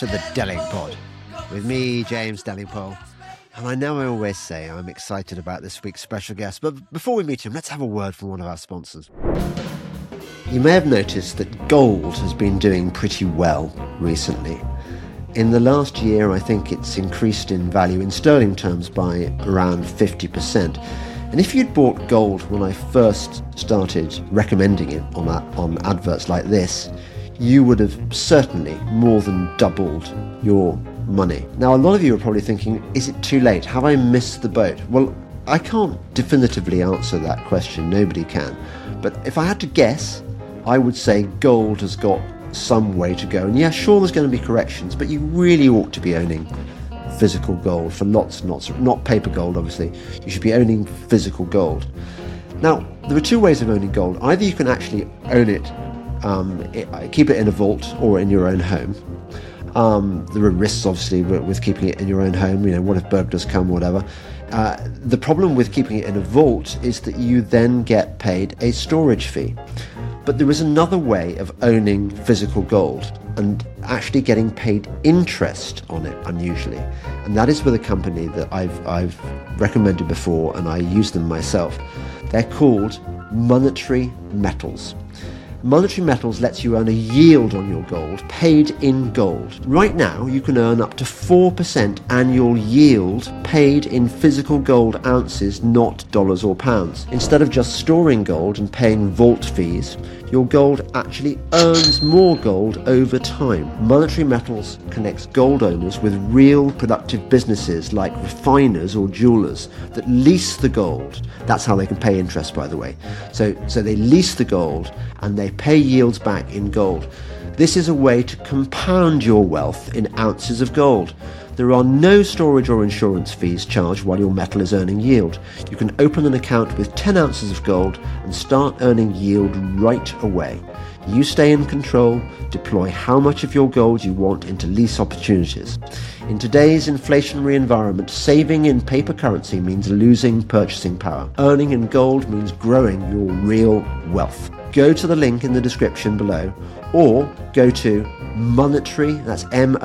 to the Delingpod with me, James Delingpole. And I know I always say I'm excited about this week's special guest, but before we meet him, let's have a word from one of our sponsors. You may have noticed that gold has been doing pretty well recently. In the last year, I think it's increased in value in sterling terms by around 50%. And if you'd bought gold when I first started recommending it on adverts like this, you would have certainly more than doubled your money. Now, a lot of you are probably thinking, is it too late? Have I missed the boat? Well, I can't definitively answer that question. Nobody can. But if I had to guess, I would say gold has got some way to go. And yeah, sure, there's going to be corrections, but you really ought to be owning physical gold for lots and lots of, not paper gold, obviously. You should be owning physical gold. Now, there are two ways of owning gold. Either you can actually own it, keep it in a vault or in your own home. There are risks, obviously, with keeping it in your own home. You know, what if burglars come, whatever. The problem with keeping it in a vault is that you then get paid a storage fee. But there is another way of owning physical gold and actually getting paid interest on it, unusually. And that is with a company that I've recommended before, and I use them myself. They're called Monetary Metals. Monetary Metals lets you earn a yield on your gold, paid in gold. Right now, you can earn up to 4% annual yield paid in physical gold ounces, not dollars or pounds. Instead of just storing gold and paying vault fees, your gold actually earns more gold over time. Monetary Metals connects gold owners with real productive businesses like refiners or jewelers that lease the gold. That's how they can pay interest, by the way. So they lease the gold and they pay yields back in gold. This is a way to compound your wealth in ounces of gold. There are no storage or insurance fees charged while your metal is earning yield. You can open an account with 10 ounces of gold and start earning yield right away. You stay in control, deploy how much of your gold you want into lease opportunities. In today's inflationary environment, saving in paper currency means losing purchasing power. Earning in gold means growing your real wealth. Go to the link in the description below, or go to monetary, that's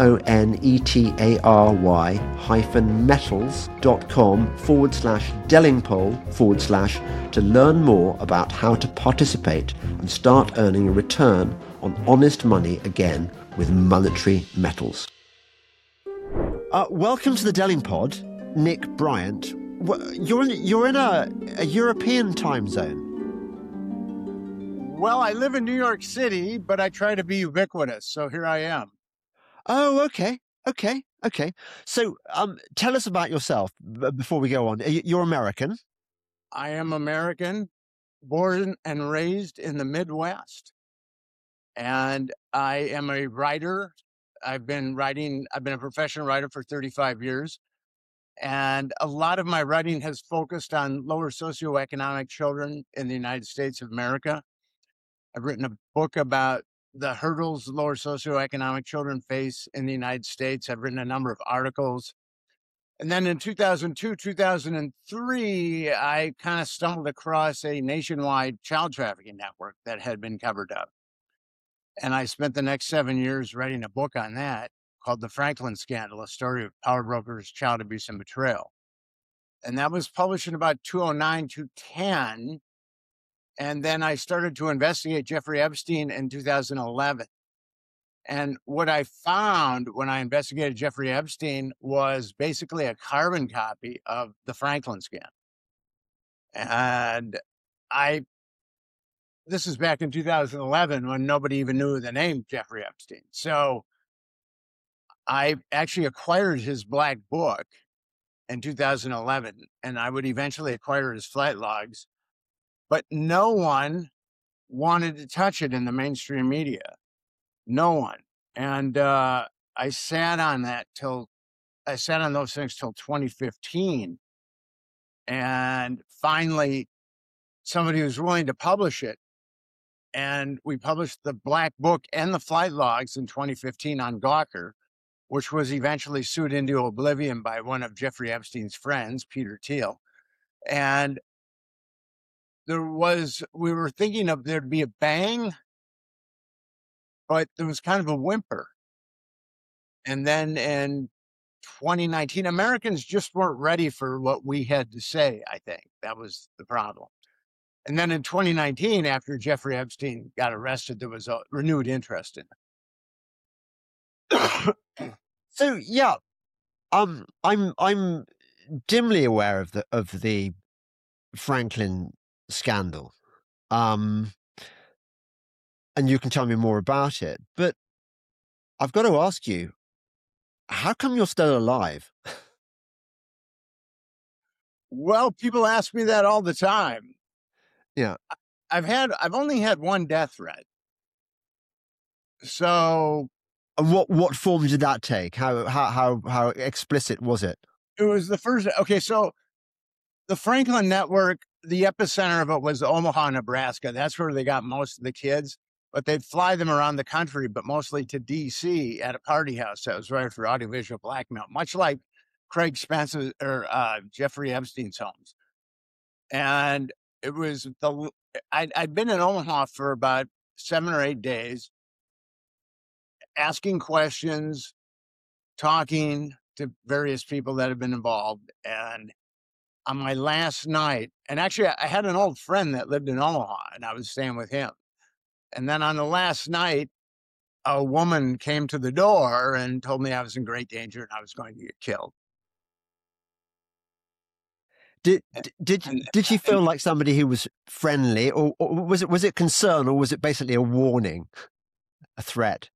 monetary-metals.com/Delingpole/ to learn more about how to participate and start earning a return on honest money again with Monetary Metals. Welcome to the Delingpod, Nick Bryant. You're in a European time zone. Well, I live in New York City, but I try to be ubiquitous, so here I am. Oh, okay. So, tell us about yourself before we go on. You're American? I am American, born and raised in the Midwest, and I am a writer. I've been a professional writer for 35 years, and a lot of my writing has focused on lower socioeconomic children in the United States of America. I've written a book about the hurdles lower socioeconomic children face in the United States. I've written a number of articles. And then in 2002, 2003, I kind of stumbled across a nationwide child trafficking network that had been covered up. And I spent the next 7 years writing a book on that called The Franklin Scandal, a story of power brokers, child abuse, and betrayal. And that was published in about 2009, 2010. And then I started to investigate Jeffrey Epstein in 2011. And what I found when I investigated Jeffrey Epstein was basically a carbon copy of the Franklin scandal. And this is back in 2011 when nobody even knew the name Jeffrey Epstein. So I actually acquired his black book in 2011, and I would eventually acquire his flight logs. But no one wanted to touch it in the mainstream media. No one. And I sat on those things till 2015. And finally, somebody was willing to publish it. And we published the black book and the flight logs in 2015 on Gawker, which was eventually sued into oblivion by one of Jeffrey Epstein's friends, Peter Thiel. And we were thinking of there'd be a bang, but there was kind of a whimper. And then in 2019, Americans just weren't ready for what we had to say, I think. That was the problem. And then in 2019, after Jeffrey Epstein got arrested, there was a renewed interest in it. So yeah, I'm dimly aware of the Franklin scandal. And you can tell me more about it. But I've got to ask you, how come you're still alive? Well, people ask me that all the time. Yeah. I've only had one death threat. So And what form did that take? How explicit was it? it was the first. Okay, so the Franklin Network, the epicenter of it was Omaha, Nebraska. That's where they got most of the kids. But they'd fly them around the country, but mostly to D.C. at a party house that was right for audiovisual blackmail, much like Craig Spence's or Jeffrey Epstein's homes. And it was I'd been in Omaha for about 7 or 8 days, asking questions, talking to various people that have been involved. And on my last night, and actually I had an old friend that lived in Omaha and I was staying with him. And then on the last night, a woman came to the door and told me I was in great danger and I was going to get killed. Did she feel like somebody who was friendly, or was it concern, or was it basically a warning, a threat?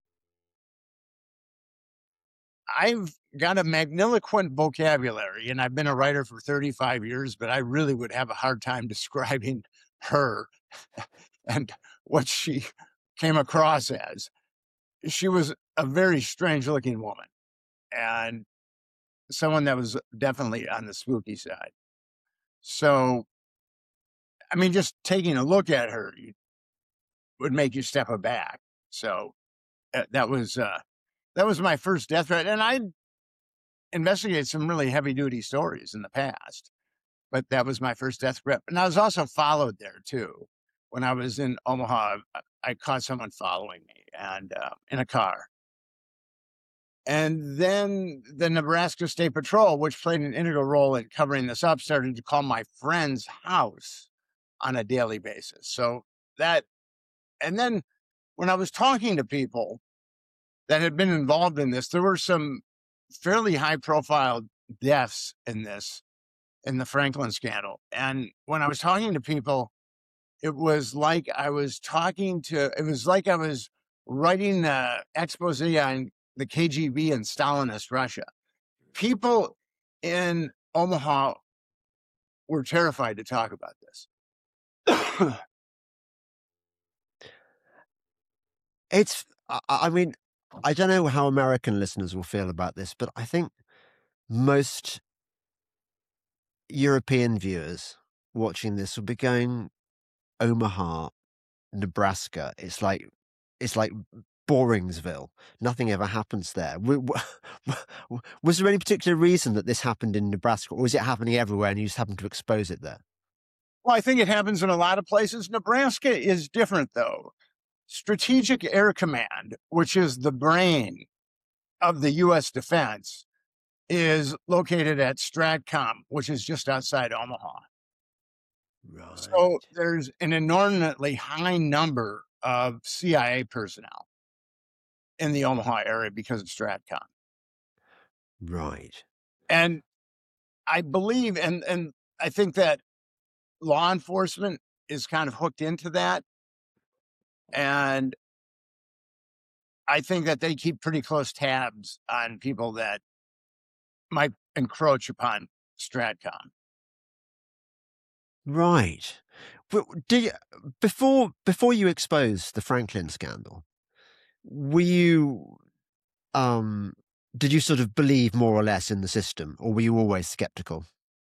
I've got a magniloquent vocabulary and I've been a writer for 35 years, but I really would have a hard time describing her and what she came across as. She was a very strange looking woman and someone that was definitely on the spooky side. So, I mean, just taking a look at her would make you step back. So that was my first death threat. And I investigated some really heavy duty stories in the past, but that was my first death threat. And I was also followed there too. When I was in Omaha, I caught someone following me and in a car. And then the Nebraska State Patrol, which played an integral role in covering this up, started to call my friend's house on a daily basis. So that, and then when I was talking to people that had been involved in this, there were some fairly high profile deaths in the Franklin scandal. And when I was talking to people, it was like I was writing an expose on the KGB and Stalinist Russia. People in Omaha were terrified to talk about this. I mean, I don't know how American listeners will feel about this, but I think most European viewers watching this will be going, Omaha, Nebraska. It's like Boringsville. Nothing ever happens there. Was there any particular reason that this happened in Nebraska, or was it happening everywhere and you just happened to expose it there? Well, I think it happens in a lot of places. Nebraska is different, though. Strategic Air Command, which is the brain of the U.S. defense, is located at Stratcom, which is just outside Omaha. Right. So there's an inordinately high number of CIA personnel in the Omaha area because of Stratcom. Right. And I believe, and I think that law enforcement is kind of hooked into that. And I think that they keep pretty close tabs on people that might encroach upon Stratcom. Right. But before you exposed the Franklin scandal, were you did you sort of believe more or less in the system, or were you always skeptical?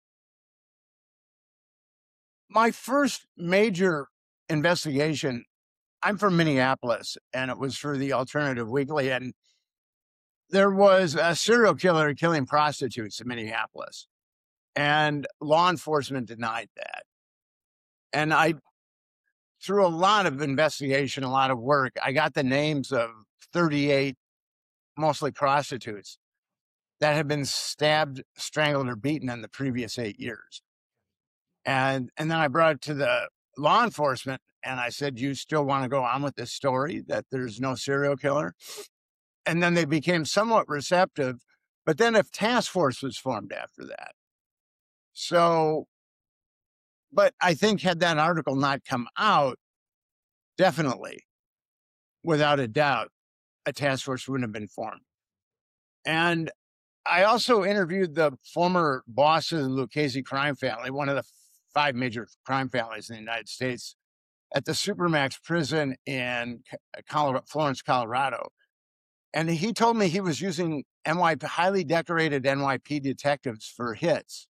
My first major investigation, I'm from Minneapolis, and it was for the Alternative Weekly, and there was a serial killer killing prostitutes in Minneapolis, and law enforcement denied that. And through a lot of investigation, a lot of work, I got the names of 38 mostly prostitutes, that had been stabbed, strangled, or beaten in the previous 8 years. And then I brought it to the law enforcement and I said, you still want to go on with this story that there's no serial killer? And then they became somewhat receptive, but then a task force was formed after that. So, but I think had that article not come out, definitely, without a doubt, a task force wouldn't have been formed. And I also interviewed the former boss of the Lucchese crime family, one of the 5 major crime families in the United States, at the Supermax prison in Florence, Colorado. And he told me he was using highly decorated NYPD detectives for hits.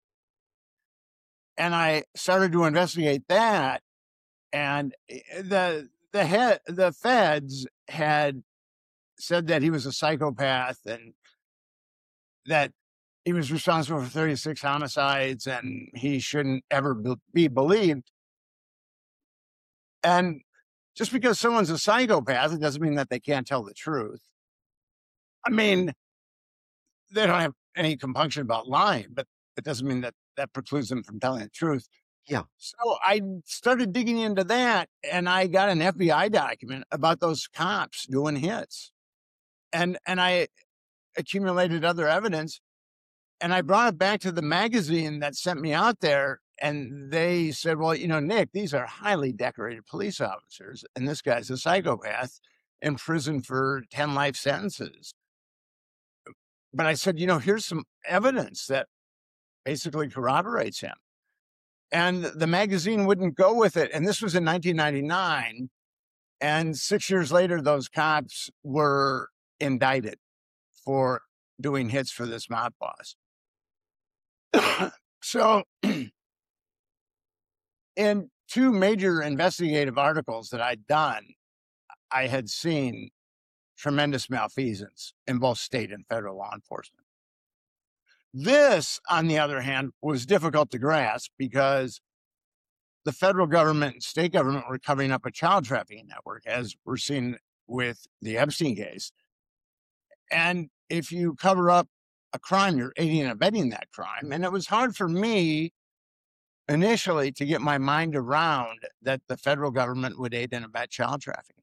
And I started to investigate that. And the feds had said that he was a psychopath and that he was responsible for 36 homicides and he shouldn't ever be believed. And just because someone's a psychopath, it doesn't mean that they can't tell the truth. I mean, they don't have any compunction about lying, but it doesn't mean that that precludes them from telling the truth. Yeah. So I started digging into that and I got an FBI document about those cops doing hits. And I accumulated other evidence and I brought it back to the magazine that sent me out there. And they said, well, Nick, these are highly decorated police officers. And this guy's a psychopath in prison for 10 life sentences. But I said, here's some evidence that basically corroborates him. And the magazine wouldn't go with it. And this was in 1999. And 6 years later, those cops were indicted for doing hits for this mob boss. So in 2 major investigative articles that I'd done, I had seen tremendous malfeasance in both state and federal law enforcement. This, on the other hand, was difficult to grasp because the federal government and state government were covering up a child trafficking network, as we're seeing with the Epstein case. And if you cover up a crime, you're aiding and abetting that crime. And it was hard for me initially to get my mind around that the federal government would aid and abet child trafficking.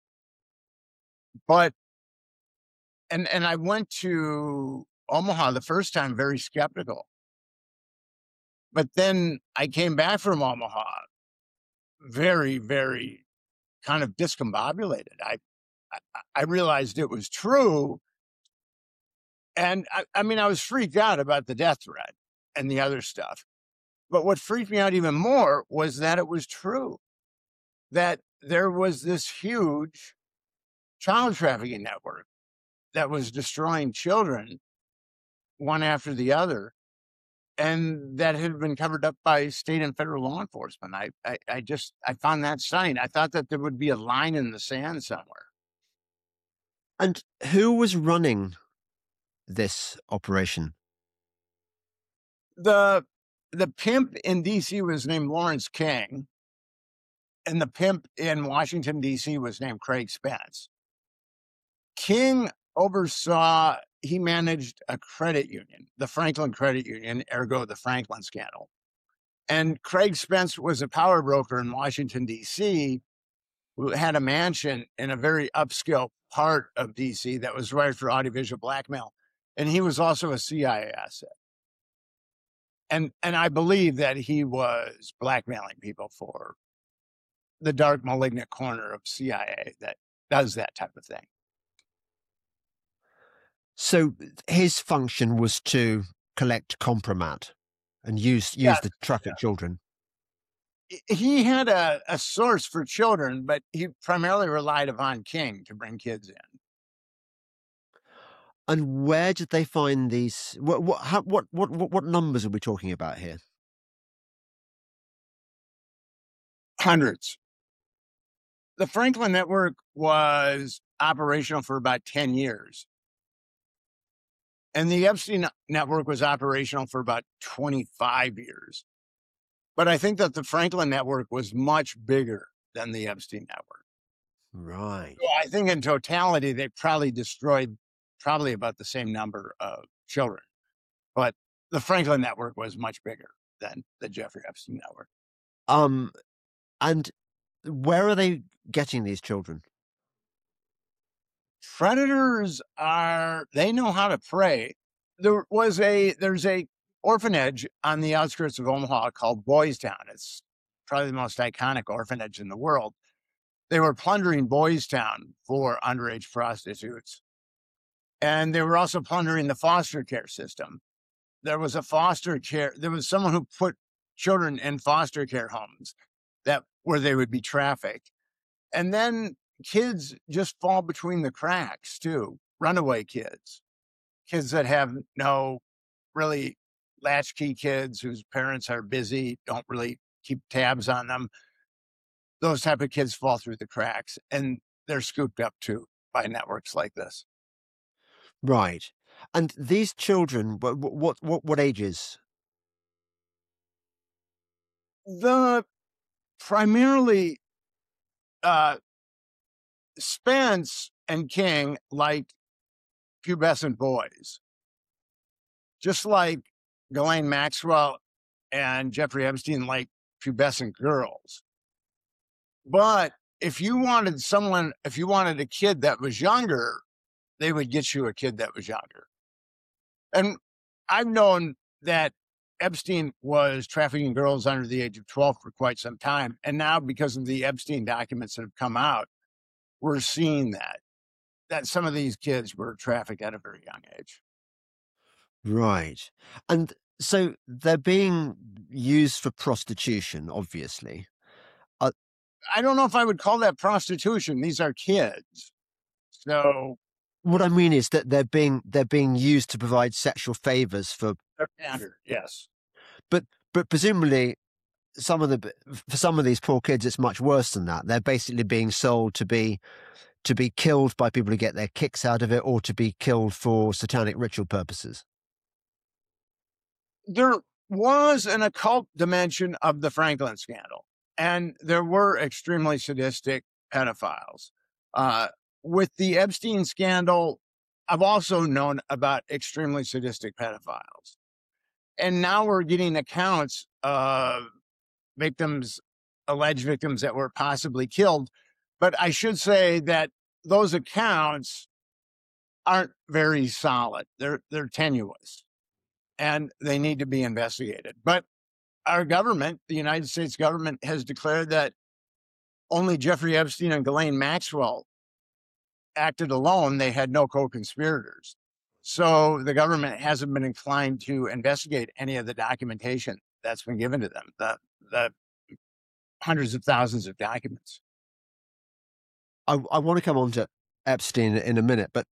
But, and I went to Omaha the first time very skeptical. But then I came back from Omaha very, very kind of discombobulated. I realized it was true. And I mean, I was freaked out about the death threat and the other stuff. But what freaked me out even more was that it was true, that there was this huge child trafficking network that was destroying children one after the other, and that had been covered up by state and federal law enforcement. I found that stunning. I thought that there would be a line in the sand somewhere. And who was running this operation? The pimp in D.C. was named Lawrence King, and the pimp in Washington, D.C. was named Craig Spence. King he managed a credit union, the Franklin Credit Union, ergo the Franklin scandal. And Craig Spence was a power broker in Washington, D.C., who had a mansion in a very upscale part of D.C. that was right for audiovisual blackmail. And he was also a CIA asset. And I believe that he was blackmailing people for the dark, malignant corner of CIA that does that type of thing. So his function was to collect compromat and use the trafficked children. He had a source for children, but he primarily relied upon King to bring kids in. And where did they find these? What numbers are we talking about here? Hundreds. The Franklin Network was operational for about 10 years. And the Epstein Network was operational for about 25 years. But I think that the Franklin Network was much bigger than the Epstein Network. Right. So I think in totality, they probably destroyed probably about the same number of children. But the Franklin Network was much bigger than the Jeffrey Epstein Network. Um, and where are they getting these children? Predators they know how to prey. There's a orphanage on the outskirts of Omaha called Boys Town. It's probably the most iconic orphanage in the world. They were plundering Boys Town for underage prostitutes. And they were also plundering the foster care system. There was someone who put children in foster care homes where they would be trafficked. And then kids just fall between the cracks too. Runaway kids that have no really latchkey kids whose parents are busy, don't really keep tabs on them. Those type of kids fall through the cracks, and they're scooped up too by networks like this. Right. And these children, what ages? The primarily Spence and King liked pubescent boys, just like Ghislaine Maxwell and Jeffrey Epstein liked pubescent girls. But if you wanted a kid that was younger, they would get you a kid that was younger. And I've known that Epstein was trafficking girls under the age of 12 for quite some time. And now, because of the Epstein documents that have come out, we're seeing that some of these kids were trafficked at a very young age. Right. And so they're being used for prostitution, obviously. I don't know if I would call that prostitution. These are kids. So what I mean is that they're being used to provide sexual favors for yes. But presumably for some of these poor kids, it's much worse than that. They're basically being sold to be killed by people who get their kicks out of it, or to be killed for satanic ritual purposes. There was an occult dimension of the Franklin scandal, and there were extremely sadistic pedophiles. With the Epstein scandal, I've also known about extremely sadistic pedophiles. And now we're getting accounts of alleged victims that were possibly killed. But I should say that those accounts aren't very solid. They're tenuous, and they need to be investigated. But our government, the United States government, has declared that only Jeffrey Epstein and Ghislaine Maxwell acted alone. They had no co-conspirators. So the government hasn't been inclined to investigate any of the documentation that's been given to them, the hundreds of thousands of documents. I want to come on to Epstein in a minute, but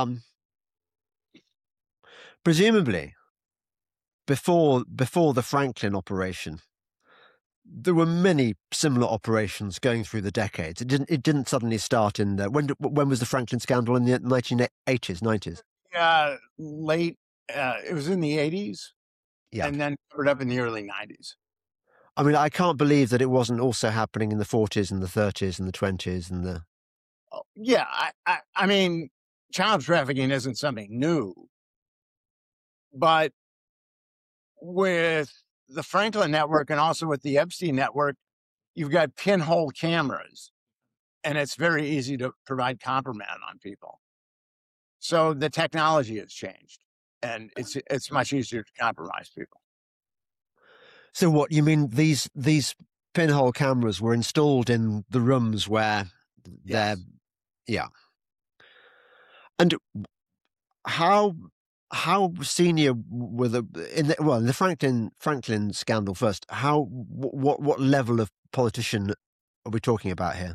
presumably before the Franklin operation, there were many similar operations going through the decades. It didn't suddenly start in the when was the Franklin scandal? In the 1980s, 90s? Late. It was in the 80s. Yeah, and then covered up in the early 90s. I mean, I can't believe that it wasn't also happening in the 40s and the 30s and the 20s and the. Yeah, I mean, child trafficking isn't something new, but with the Franklin network and also with the Epstein network, you've got pinhole cameras, and it's very easy to provide compromise on people. So the technology has changed, and it's much easier to compromise people. So what you mean? These pinhole cameras were installed in the rooms where Yes. yeah. And how senior were in the Franklin scandal first? What level of politician are we talking about here?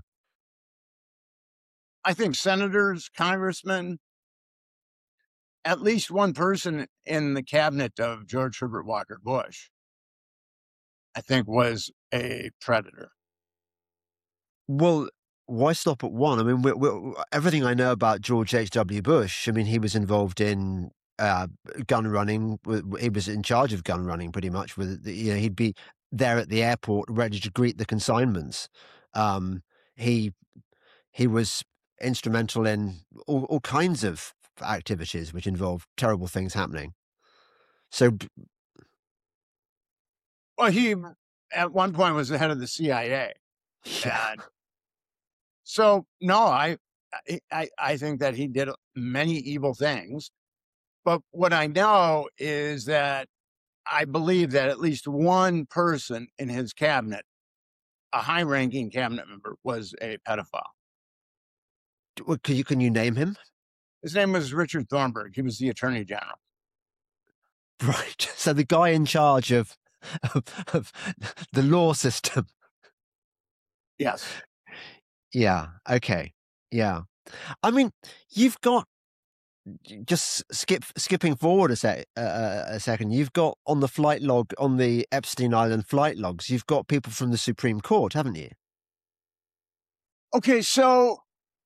I think senators, congressmen, at least one person in the cabinet of George Herbert Walker Bush, I think, was a predator. Well, why stop at one? I mean, everything I know about George H.W. Bush, I mean, he was involved in gun running. He was in charge of gun running pretty much. He'd be there at the airport ready to greet the consignments. He was instrumental in all kinds of activities which involve terrible things happening. So, Well, he at one point was the head of the CIA. yeah. And so, no, I think that he did many evil things. But what I know is that I believe that at least one person in his cabinet, a high-ranking cabinet member, was a pedophile. Can you name him? His name was Richard Thornburg. He was the Attorney General. Right. So the guy in charge of the law system. Yes. Yeah. Okay. Yeah. I mean, you've got, just skipping forward a second. You've got on the flight log, on the Epstein Island flight logs, you've got people from the Supreme Court, haven't you? Okay, so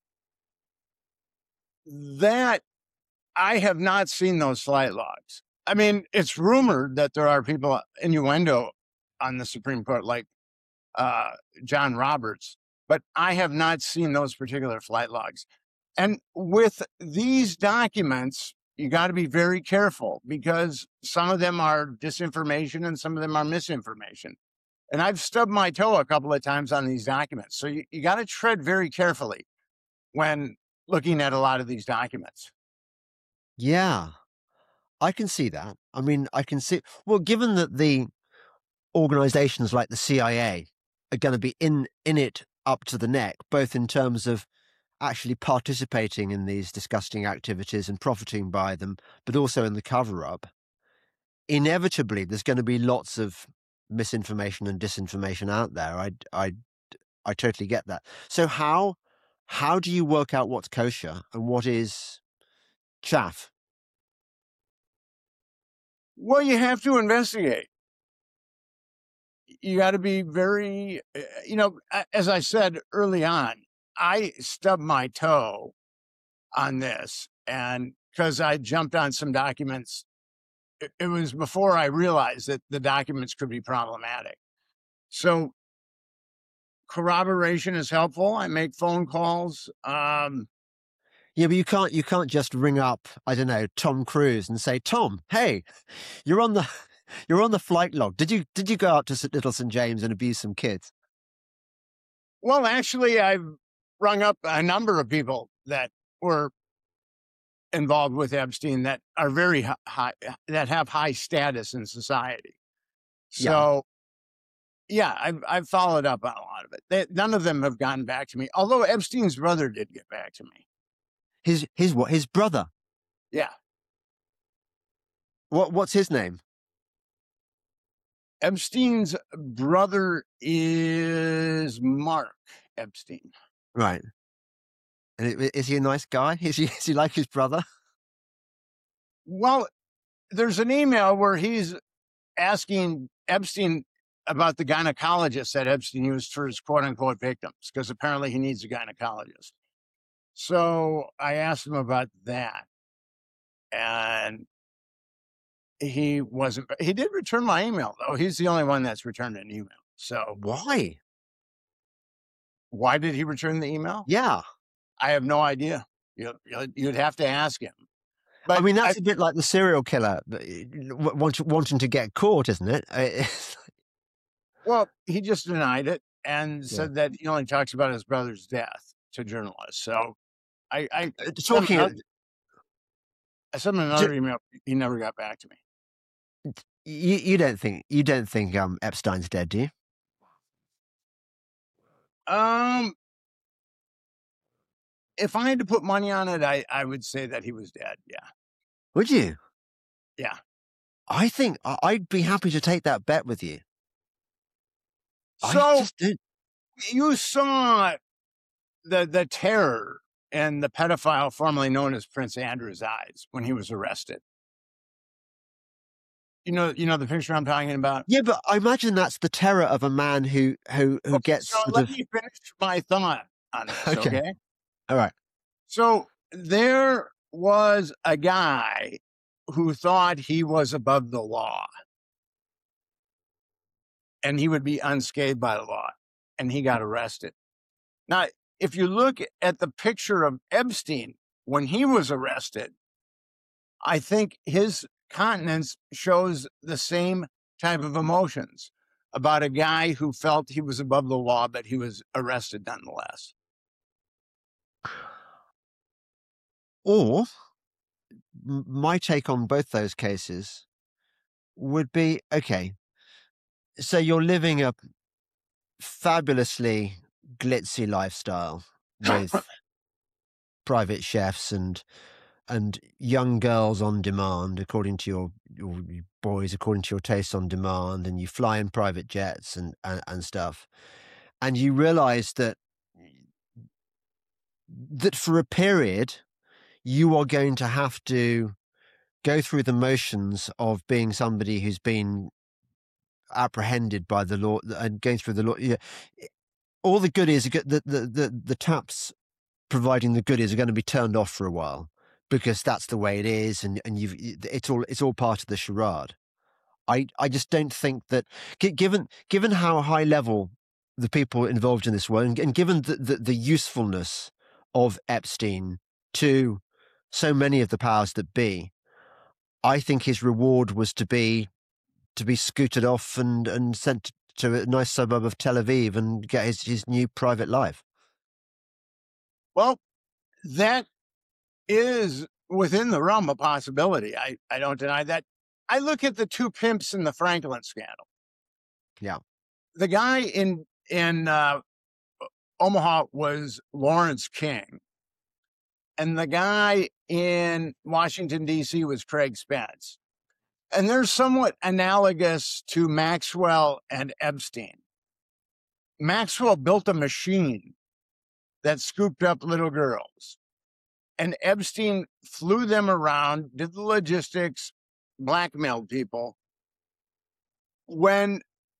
that I have not seen those flight logs. I mean, it's rumored that there are people innuendo on the Supreme Court, like John Roberts, but I have not seen those particular flight logs. And with these documents, you got to be very careful because some of them are disinformation and some of them are misinformation. And I've stubbed my toe a couple of times on these documents. So you got to tread very carefully when looking at a lot of these documents. Yeah, I can see that. I mean, I can see, well, given that the organizations like the CIA are going to be in it up to the neck, both in terms of actually participating in these disgusting activities and profiting by them, but also in the cover-up, inevitably there's going to be lots of misinformation and disinformation out there. I totally get that. So how do you work out what's kosher and what is chaff? Well, you have to investigate. You got to be very, as I said early on, I stubbed my toe on this, and because I jumped on some documents, it was before I realized that the documents could be problematic. So corroboration is helpful. I make phone calls. Yeah, but you can't just ring up, I don't know, Tom Cruise and say, Tom, hey, you're on the flight log. Did you go out to Little St. James and abuse some kids? Well, actually, I've rung up a number of people that were involved with Epstein that are very high, that have high status in society. So, yeah, I've followed up on a lot of it. None of them have gotten back to me, although Epstein's brother did get back to me. His what? His brother? Yeah. What's his name? Epstein's brother is Mark Epstein. Right. And is he a nice guy? Is he like his brother? Well, there's an email where he's asking Epstein about the gynecologist that Epstein used for his quote unquote victims, because apparently he needs a gynecologist. So I asked him about that, and he did return my email, though. He's the only one that's returned an email. So Why did he return the email? Yeah. I have no idea. You'd have to ask him. But I mean, that's a bit like the serial killer wanting to get caught, isn't it? Well, he just denied it and said that he only talks about his brother's death to journalists. So I sent him another email. He never got back to me. You don't think Epstein's dead, do you? If I had to put money on it, I would say that he was dead. Yeah. Would you? Yeah. I think I'd be happy to take that bet with you. So you saw the terror in the pedophile formerly known as Prince Andrew's eyes when he was arrested. You know the picture I'm talking about? Yeah, but I imagine that's the terror of a man who gets. So let me finish my thought on this, okay? All right. So there was a guy who thought he was above the law and he would be unscathed by the law, and he got arrested. Now, if you look at the picture of Epstein when he was arrested, I think his continence shows the same type of emotions about a guy who felt he was above the law, but he was arrested nonetheless. Or my take on both those cases would be, okay, so you're living a fabulously glitzy lifestyle with private chefs and young girls on demand, according to your boys, according to your taste on demand, and you fly in private jets and stuff, and you realize that for a period you are going to have to go through the motions of being somebody who's been apprehended by the law and going through the law. Yeah, all the goodies, the taps providing the goodies are going to be turned off for a while because that's the way it is, and it's all part of the charade. I just don't think that given how high level the people involved in this were, and given the usefulness of Epstein to so many of the powers that be, I think his reward was to be scooted off and sent to a nice suburb of Tel Aviv and get his new private life. Well, that is within the realm of possibility. I don't deny that. I look at the two pimps in the Franklin scandal. Yeah. The guy in Omaha was Lawrence King. And the guy in Washington, D.C. was Craig Spence. And they're somewhat analogous to Maxwell and Epstein. Maxwell built a machine that scooped up little girls. And Epstein flew them around, did the logistics, blackmailed people. When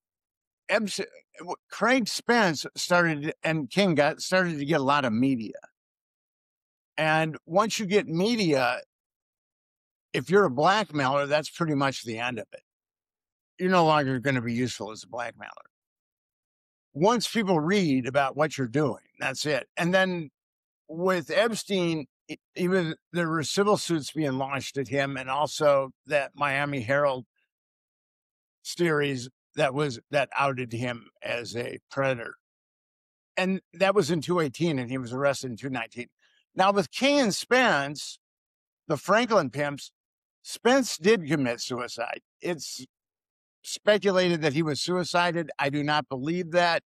Craig Spence and King started to get a lot of media. And once you get media, if you're a blackmailer, that's pretty much the end of it. You're no longer going to be useful as a blackmailer. Once people read about what you're doing, that's it. And then with Epstein, there were civil suits being launched at him, and also that Miami Herald series that outed him as a predator. And that was in 2018, and he was arrested in 2019. Now, with King and Spence, the Franklin pimps, Spence did commit suicide. It's speculated that he was suicided. I do not believe that.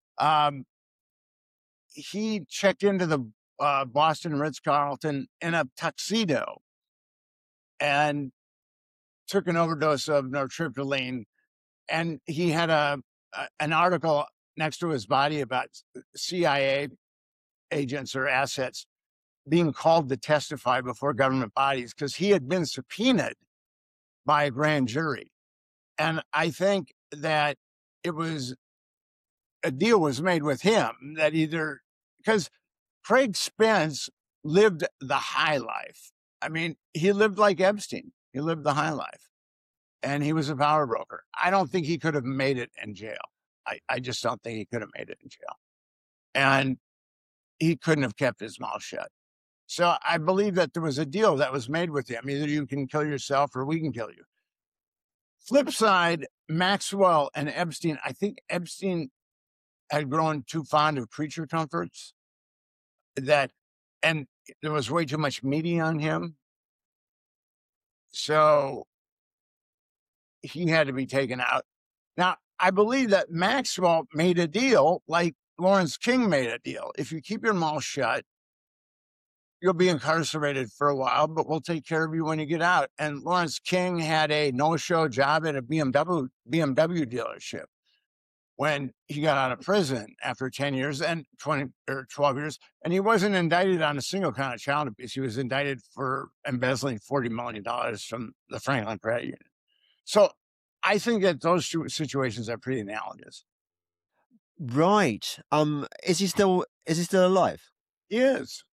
He checked into the Boston Ritz-Carlton in a tuxedo and took an overdose of nortriptyline. And he had an article next to his body about CIA agents or assets being called to testify before government bodies because he had been subpoenaed by a grand jury. And I think that a deal was made with him that because Craig Spence lived the high life. I mean, he lived like Epstein. He lived the high life. And he was a power broker. I don't think he could have made it in jail. I just don't think he could have made it in jail. And he couldn't have kept his mouth shut. So I believe that there was a deal that was made with him. Either you can kill yourself or we can kill you. Flip side, Maxwell and Epstein. I think Epstein had grown too fond of creature comforts and there was way too much media on him. So he had to be taken out. Now, I believe that Maxwell made a deal like Lawrence King made a deal. If you keep your mouth shut, you'll be incarcerated for a while, but we'll take care of you when you get out. And Lawrence King had a no-show job at a BMW dealership when he got out of prison after 10 years and 20 or 12 years. And he wasn't indicted on a single count of child abuse. He was indicted for embezzling $40 million from the Franklin Credit Union. So I think that those two situations are pretty analogous. Right. Is he still alive? He is.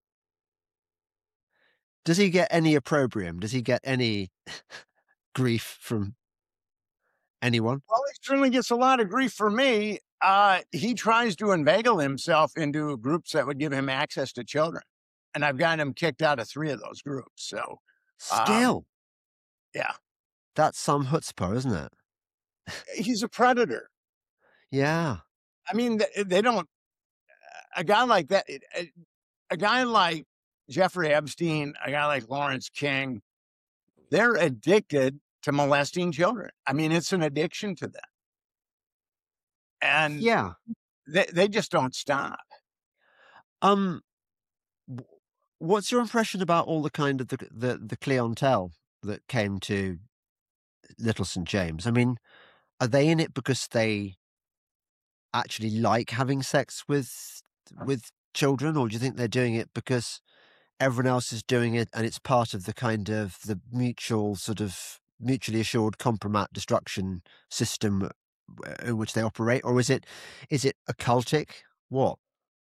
Does he get any opprobrium? Does he get any grief from anyone? Well, he certainly gets a lot of grief from me. He tries to inveigle himself into groups that would give him access to children. And I've gotten him kicked out of 3 of those groups. So Still, Yeah, that's some chutzpah, isn't it? he's a predator. Yeah. I mean, they don't. A guy like that, a guy like Jeffrey Epstein, a guy like Lawrence King, they're addicted to molesting children. I mean, it's an addiction to them, and Yeah. they just don't stop. Um, w- what's your impression about all the kind of the clientele that came to Little St. James? I mean, are they in it because they actually like having sex with children, or do you think they're doing it because everyone else is doing it and it's part of the kind of the mutual sort of mutually assured compromat destruction system in which they operate, or is it occultic? What?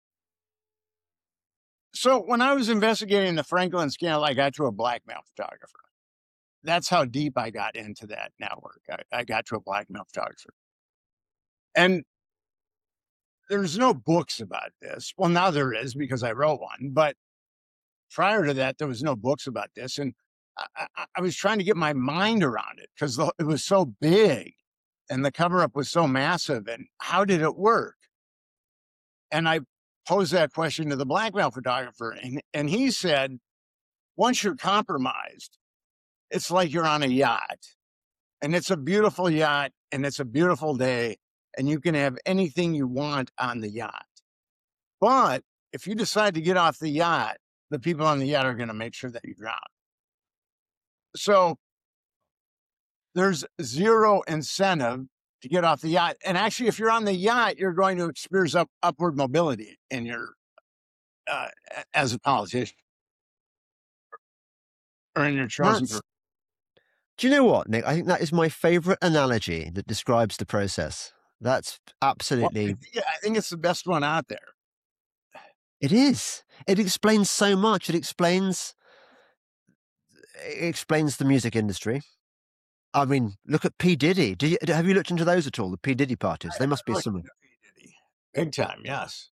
So when I was investigating the Franklin scandal, I got to a blackmail photographer. That's how deep I got into that network. I got to a blackmail photographer. And there's no books about this. Well, now there is because I wrote one. But prior to that, there was no books about this. And I was trying to get my mind around it because it was so big and the cover up was so massive. And how did it work? And I posed that question to the blackmail photographer. And he said, once you're compromised, it's like you're on a yacht. And it's a beautiful yacht and it's a beautiful day. And you can have anything you want on the yacht. But if you decide to get off the yacht, the people on the yacht are going to make sure that you drown. So there's zero incentive to get off the yacht. And actually, if you're on the yacht, you're going to experience upward mobility in your as a politician or in your chosen. Do you know what, Nick? I think that is my favorite analogy that describes the process. That's absolutely. Well, I think it's the best one out there. It is. It explains so much. It explains the music industry. I mean, look at P. Diddy. Have you looked into those at all? The P. Diddy parties. They must be some big time. Yes.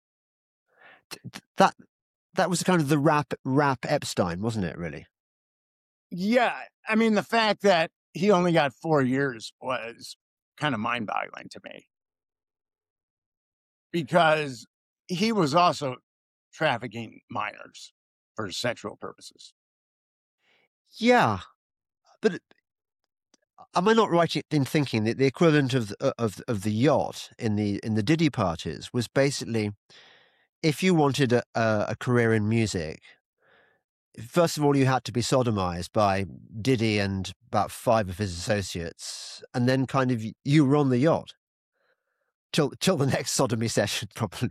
That was kind of the rap Epstein, wasn't it? Really? Yeah. I mean, the fact that he only got 4 years was kind of mind-boggling to me because he was also trafficking minors for sexual purposes. Yeah, but am I not right in thinking that the equivalent of the yacht in the Diddy parties was basically, if you wanted a career in music, first of all you had to be sodomized by Diddy and about 5 of his associates, and then kind of you were on the yacht till the next sodomy session, probably.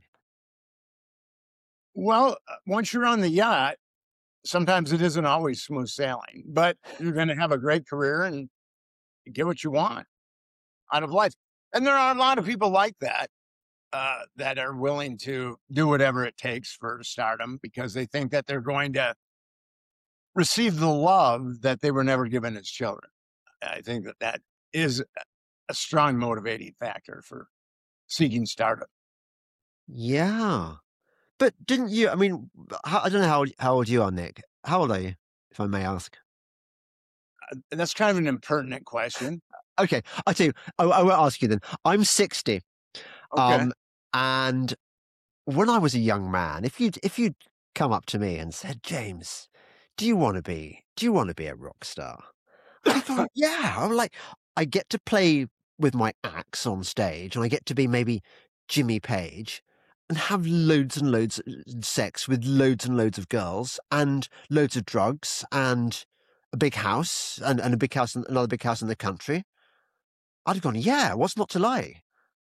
Well, once you're on the yacht, sometimes it isn't always smooth sailing, but you're going to have a great career and get what you want out of life. And there are a lot of people like that, that are willing to do whatever it takes for stardom because they think that they're going to receive the love that they were never given as children. I think that is a strong motivating factor for seeking stardom. Yeah. But didn't you, I mean, I don't know how old you are, Nick. How old are you, if I may ask? That's kind of an impertinent question. Okay, I tell you, I won't ask you then. I'm 60. Okay. And when I was a young man, if you'd come up to me and said, James, do you want to be a rock star? I thought, yeah. I'm like, I get to play with my axe on stage and I get to be maybe Jimmy Page and have loads and loads of sex with loads and loads of girls and loads of drugs and a big house and a big house and another big house in the country. I'd have gone, yeah, what's not to like?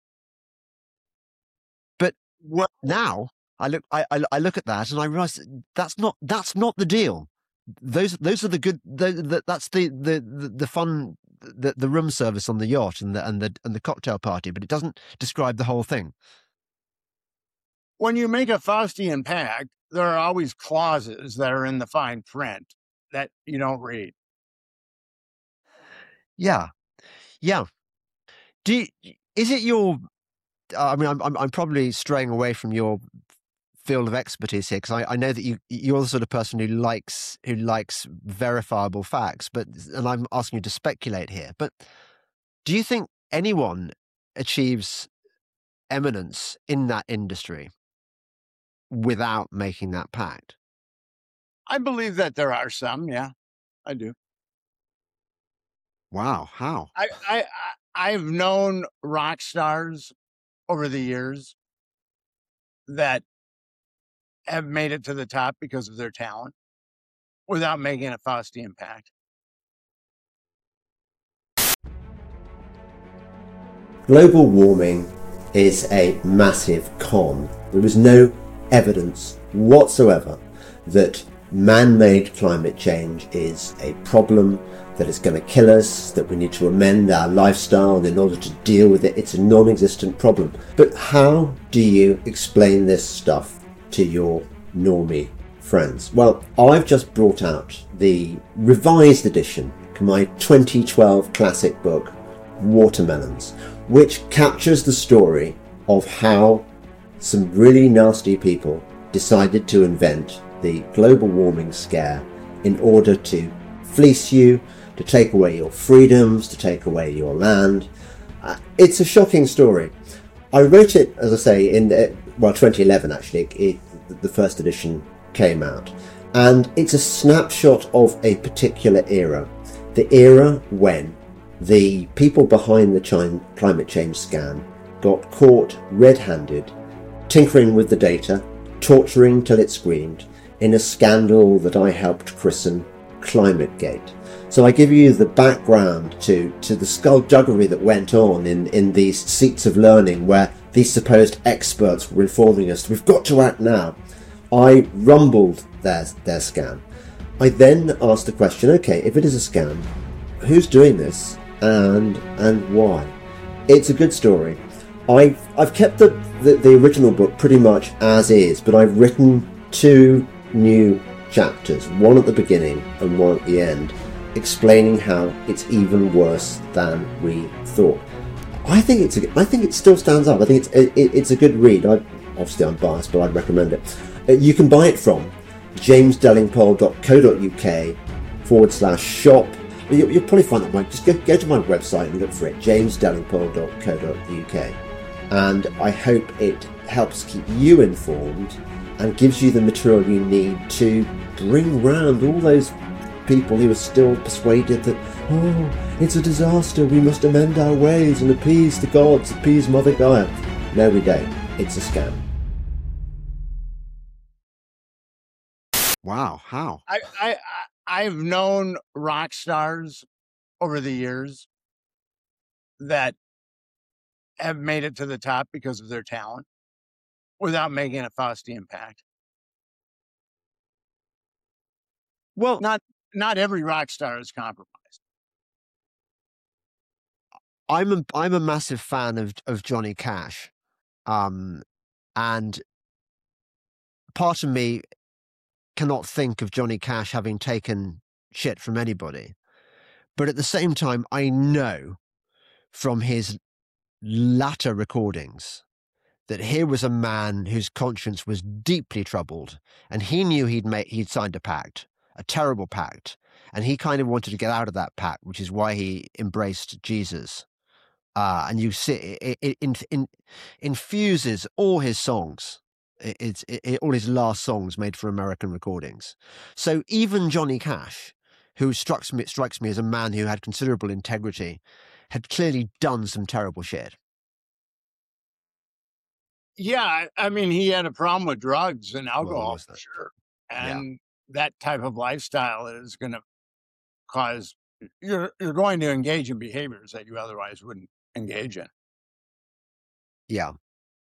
But now I look at that and I realize that's not the deal. Those are the good. That's the fun, the room service on the yacht and the cocktail party, but it doesn't describe the whole thing. When you make a Faustian pact, there are always clauses that are in the fine print that you don't read. Yeah. Is it your? I mean, I'm probably straying away from your field of expertise here, because I know that you're the sort of person who likes verifiable facts, and I'm asking you to speculate here. But do you think anyone achieves eminence in that industry without making that pact? I believe that there are some. Yeah, I do. Wow, how? I've known rock stars over the years that have made it to the top because of their talent without making a Faustian pact. Global warming is a massive con. There is no evidence whatsoever that man-made climate change is a problem, that it's going to kill us, that we need to amend our lifestyle in order to deal with it. It's a non-existent problem. But how do you explain this stuff to your normie friends? Well, I've just brought out the revised edition of my 2012 classic book, Watermelons, which captures the story of how some really nasty people decided to invent the global warming scare in order to fleece you, to take away your freedoms, to take away your land. It's a shocking story. I wrote it, as I say, in 2011 actually. The first edition came out, and it's a snapshot of a particular era, the era when the people behind the climate change scam got caught red-handed, tinkering with the data, torturing till it screamed, in a scandal that I helped christen ClimateGate. So I give you the background to the skullduggery that went on in these seats of learning where these supposed experts were informing us, we've got to act now. I rumbled their scam. I then asked the question, okay, if it is a scam, who's doing this and why? It's a good story. I've kept the original book pretty much as is, but I've written two new chapters, one at the beginning and one at the end, explaining how it's even worse than we thought. I think it still stands up. I think it's a good read. Obviously I'm biased, but I'd recommend it. You can buy it from jamesdellingpole.co.uk/shop. You'll probably find that just go to my website and look for it, jamesdellingpole.co.uk, and I hope it helps keep you informed and gives you the material you need to bring round all those people who are still persuaded that, oh, it's a disaster, we must amend our ways and appease the gods, appease Mother Gaia. No, we don't. It's a scam. Wow, how? I've known rock stars over the years that have made it to the top because of their talent without making a Faustian pact. Well, not every rock star is compromised. I'm a massive fan of Johnny Cash, and part of me cannot think of Johnny Cash having taken shit from anybody, but at the same time, I know from his latter recordings that here was a man whose conscience was deeply troubled, and he knew he'd signed a pact, a terrible pact, and he kind of wanted to get out of that pact, which is why he embraced Jesus. And you see, it infuses all his songs. All his last songs made for American recordings. So even Johnny Cash, who strikes me as a man who had considerable integrity, had clearly done some terrible shit. Yeah, I mean, he had a problem with drugs and alcohol, for sure. And that type of lifestyle is going to cause you're going to engage in behaviors that you otherwise wouldn't engage in. Yeah.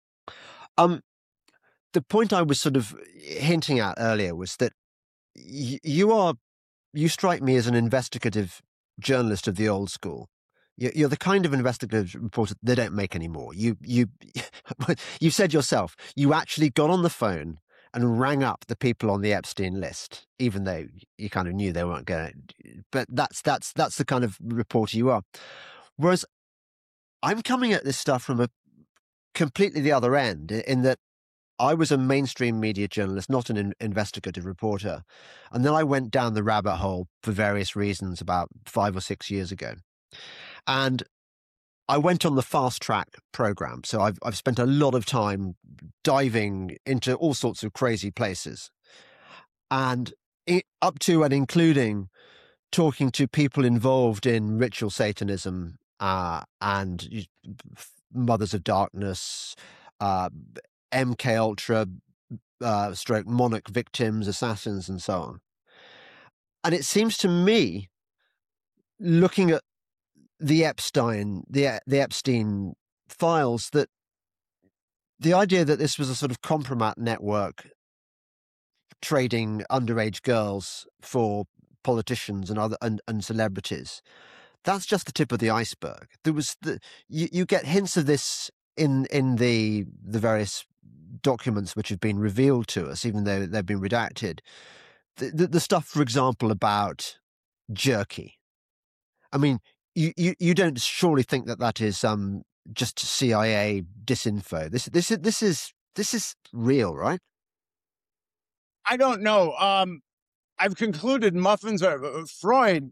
The point I was sort of hinting at earlier was that you strike me as an investigative journalist of the old school. You're the kind of investigative reporter they don't make anymore. You said yourself, you actually got on the phone and rang up the people on the Epstein list, even though you kind of knew they weren't going to. But that's the kind of reporter you are. Whereas I'm coming at this stuff from a completely the other end, in that I was a mainstream media journalist, not an investigative reporter. And then I went down the rabbit hole for various reasons about 5 or 6 years ago. And I went on the fast track program. So I've spent a lot of time diving into all sorts of crazy places, and up to and including talking to people involved in ritual Satanism and Mothers of Darkness, MK Ultra, stroke Monarch victims, assassins, and so on. And it seems to me, looking at the Epstein files, that the idea that this was a sort of compromat network trading underage girls for politicians and other and celebrities, that's just the tip of the iceberg. There was you get hints of this in the various documents which have been revealed to us, even though they've been redacted. The stuff, for example, about jerky. I mean, you don't surely think that is just CIA disinfo. This is real, right? I don't know. I've concluded muffins are Freud.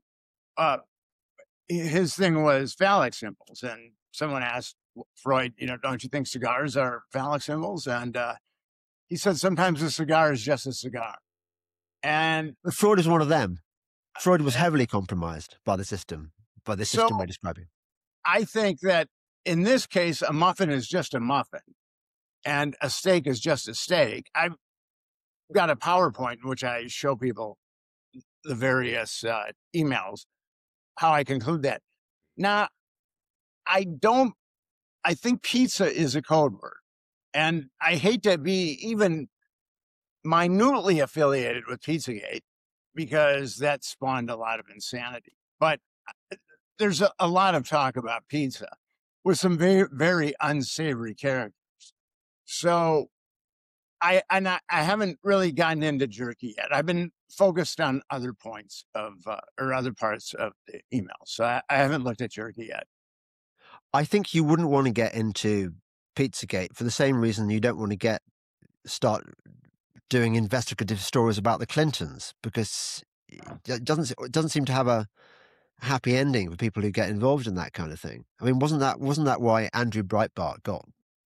His thing was phallic symbols, and someone asked Freud, don't you think cigars are phallic symbols? And he said sometimes a cigar is just a cigar. And Freud is one of them. Freud was heavily compromised by the system we're describing. I think that in this case, a muffin is just a muffin, and a steak is just a steak. I've got a PowerPoint in which I show people the various emails, how I conclude that. Now, I think pizza is a code word, and I hate to be even minutely affiliated with Pizzagate because that spawned a lot of insanity. But there's a lot of talk about pizza with some very, very unsavory characters. So I haven't really gotten into jerky yet. I've been focused on other points or other parts of the email. So I haven't looked at jerky yet. I think you wouldn't want to get into Pizzagate for the same reason you don't want to start doing investigative stories about the Clintons, because it doesn't seem to have a happy ending for people who get involved in that kind of thing. I mean, wasn't that why Andrew Breitbart got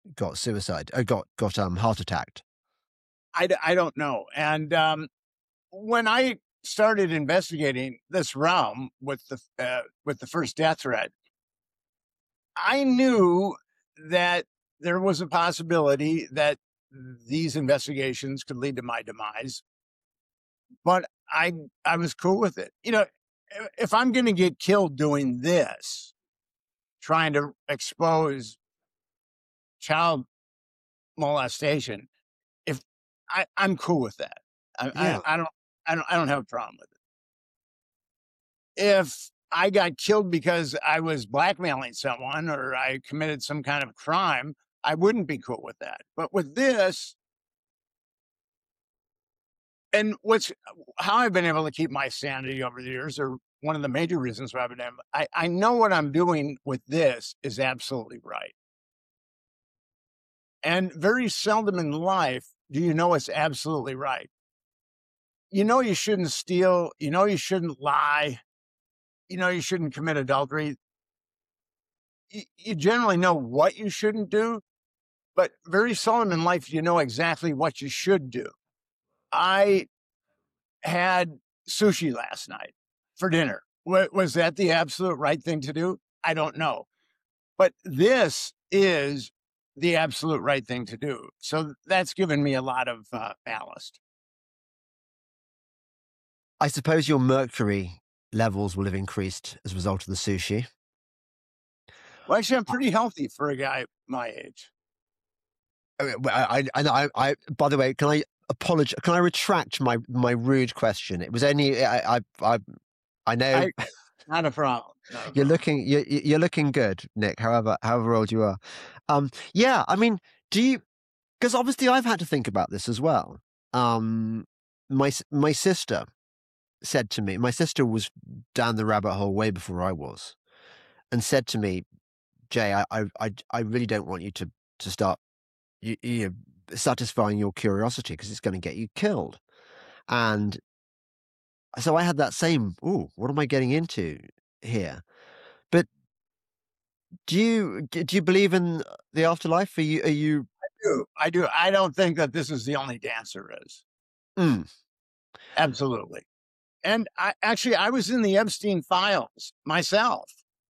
heart attacked? I don't know. And when I started investigating this realm with the first death threat, I knew that there was a possibility that these investigations could lead to my demise, but I was cool with it. If I'm going to get killed doing this, trying to expose child molestation, I'm cool with that. I don't have a problem with it. If I got killed because I was blackmailing someone or I committed some kind of crime, I wouldn't be cool with that. But with this, and how I've been able to keep my sanity over the years, or one of the major reasons why I've been able, I know what I'm doing with this is absolutely right. And very seldom in life do you know it's absolutely right. You shouldn't steal. You shouldn't lie. You shouldn't commit adultery. You generally know what you shouldn't do, but very seldom in life you know exactly what you should do. I had sushi last night for dinner. Was that the absolute right thing to do? I don't know. But this is the absolute right thing to do. So that's given me a lot of ballast. I suppose your mercury levels will have increased as a result of the sushi. Well, actually, I'm pretty healthy for a guy my age. I by the way, can I apologize? Can I retract my rude question? It was only I know. Not a problem. You're looking good, Nick. However old you are. Yeah. I mean, because obviously I've had to think about this as well. My sister said to me, my sister was down the rabbit hole way before I was, and said to me, Jay, I really don't want you to start satisfying your curiosity because it's going to get you killed. And so I had that same, ooh, what am I getting into here? But do you believe in the afterlife? Are you? I do. I don't think that this is the only dance there is. Mm. Absolutely. And I was in the Epstein files myself.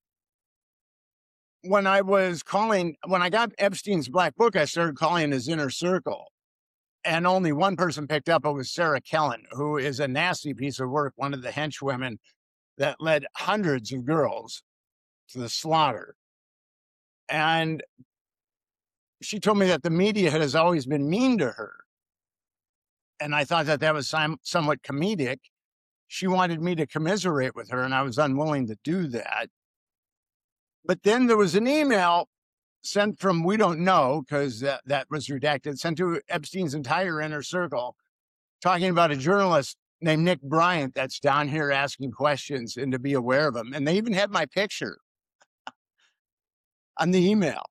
When I got Epstein's black book, I started calling his inner circle. And only one person picked up. It was Sarah Kellen, who is a nasty piece of work, one of the henchwomen that led hundreds of girls to the slaughter. And she told me that the media has always been mean to her. And I thought that was somewhat comedic. She wanted me to commiserate with her, and I was unwilling to do that. But then there was an email sent from, we don't know, because that was redacted, sent to Epstein's entire inner circle, talking about a journalist named Nick Bryant that's down here asking questions and to be aware of him. And they even had my picture on the email.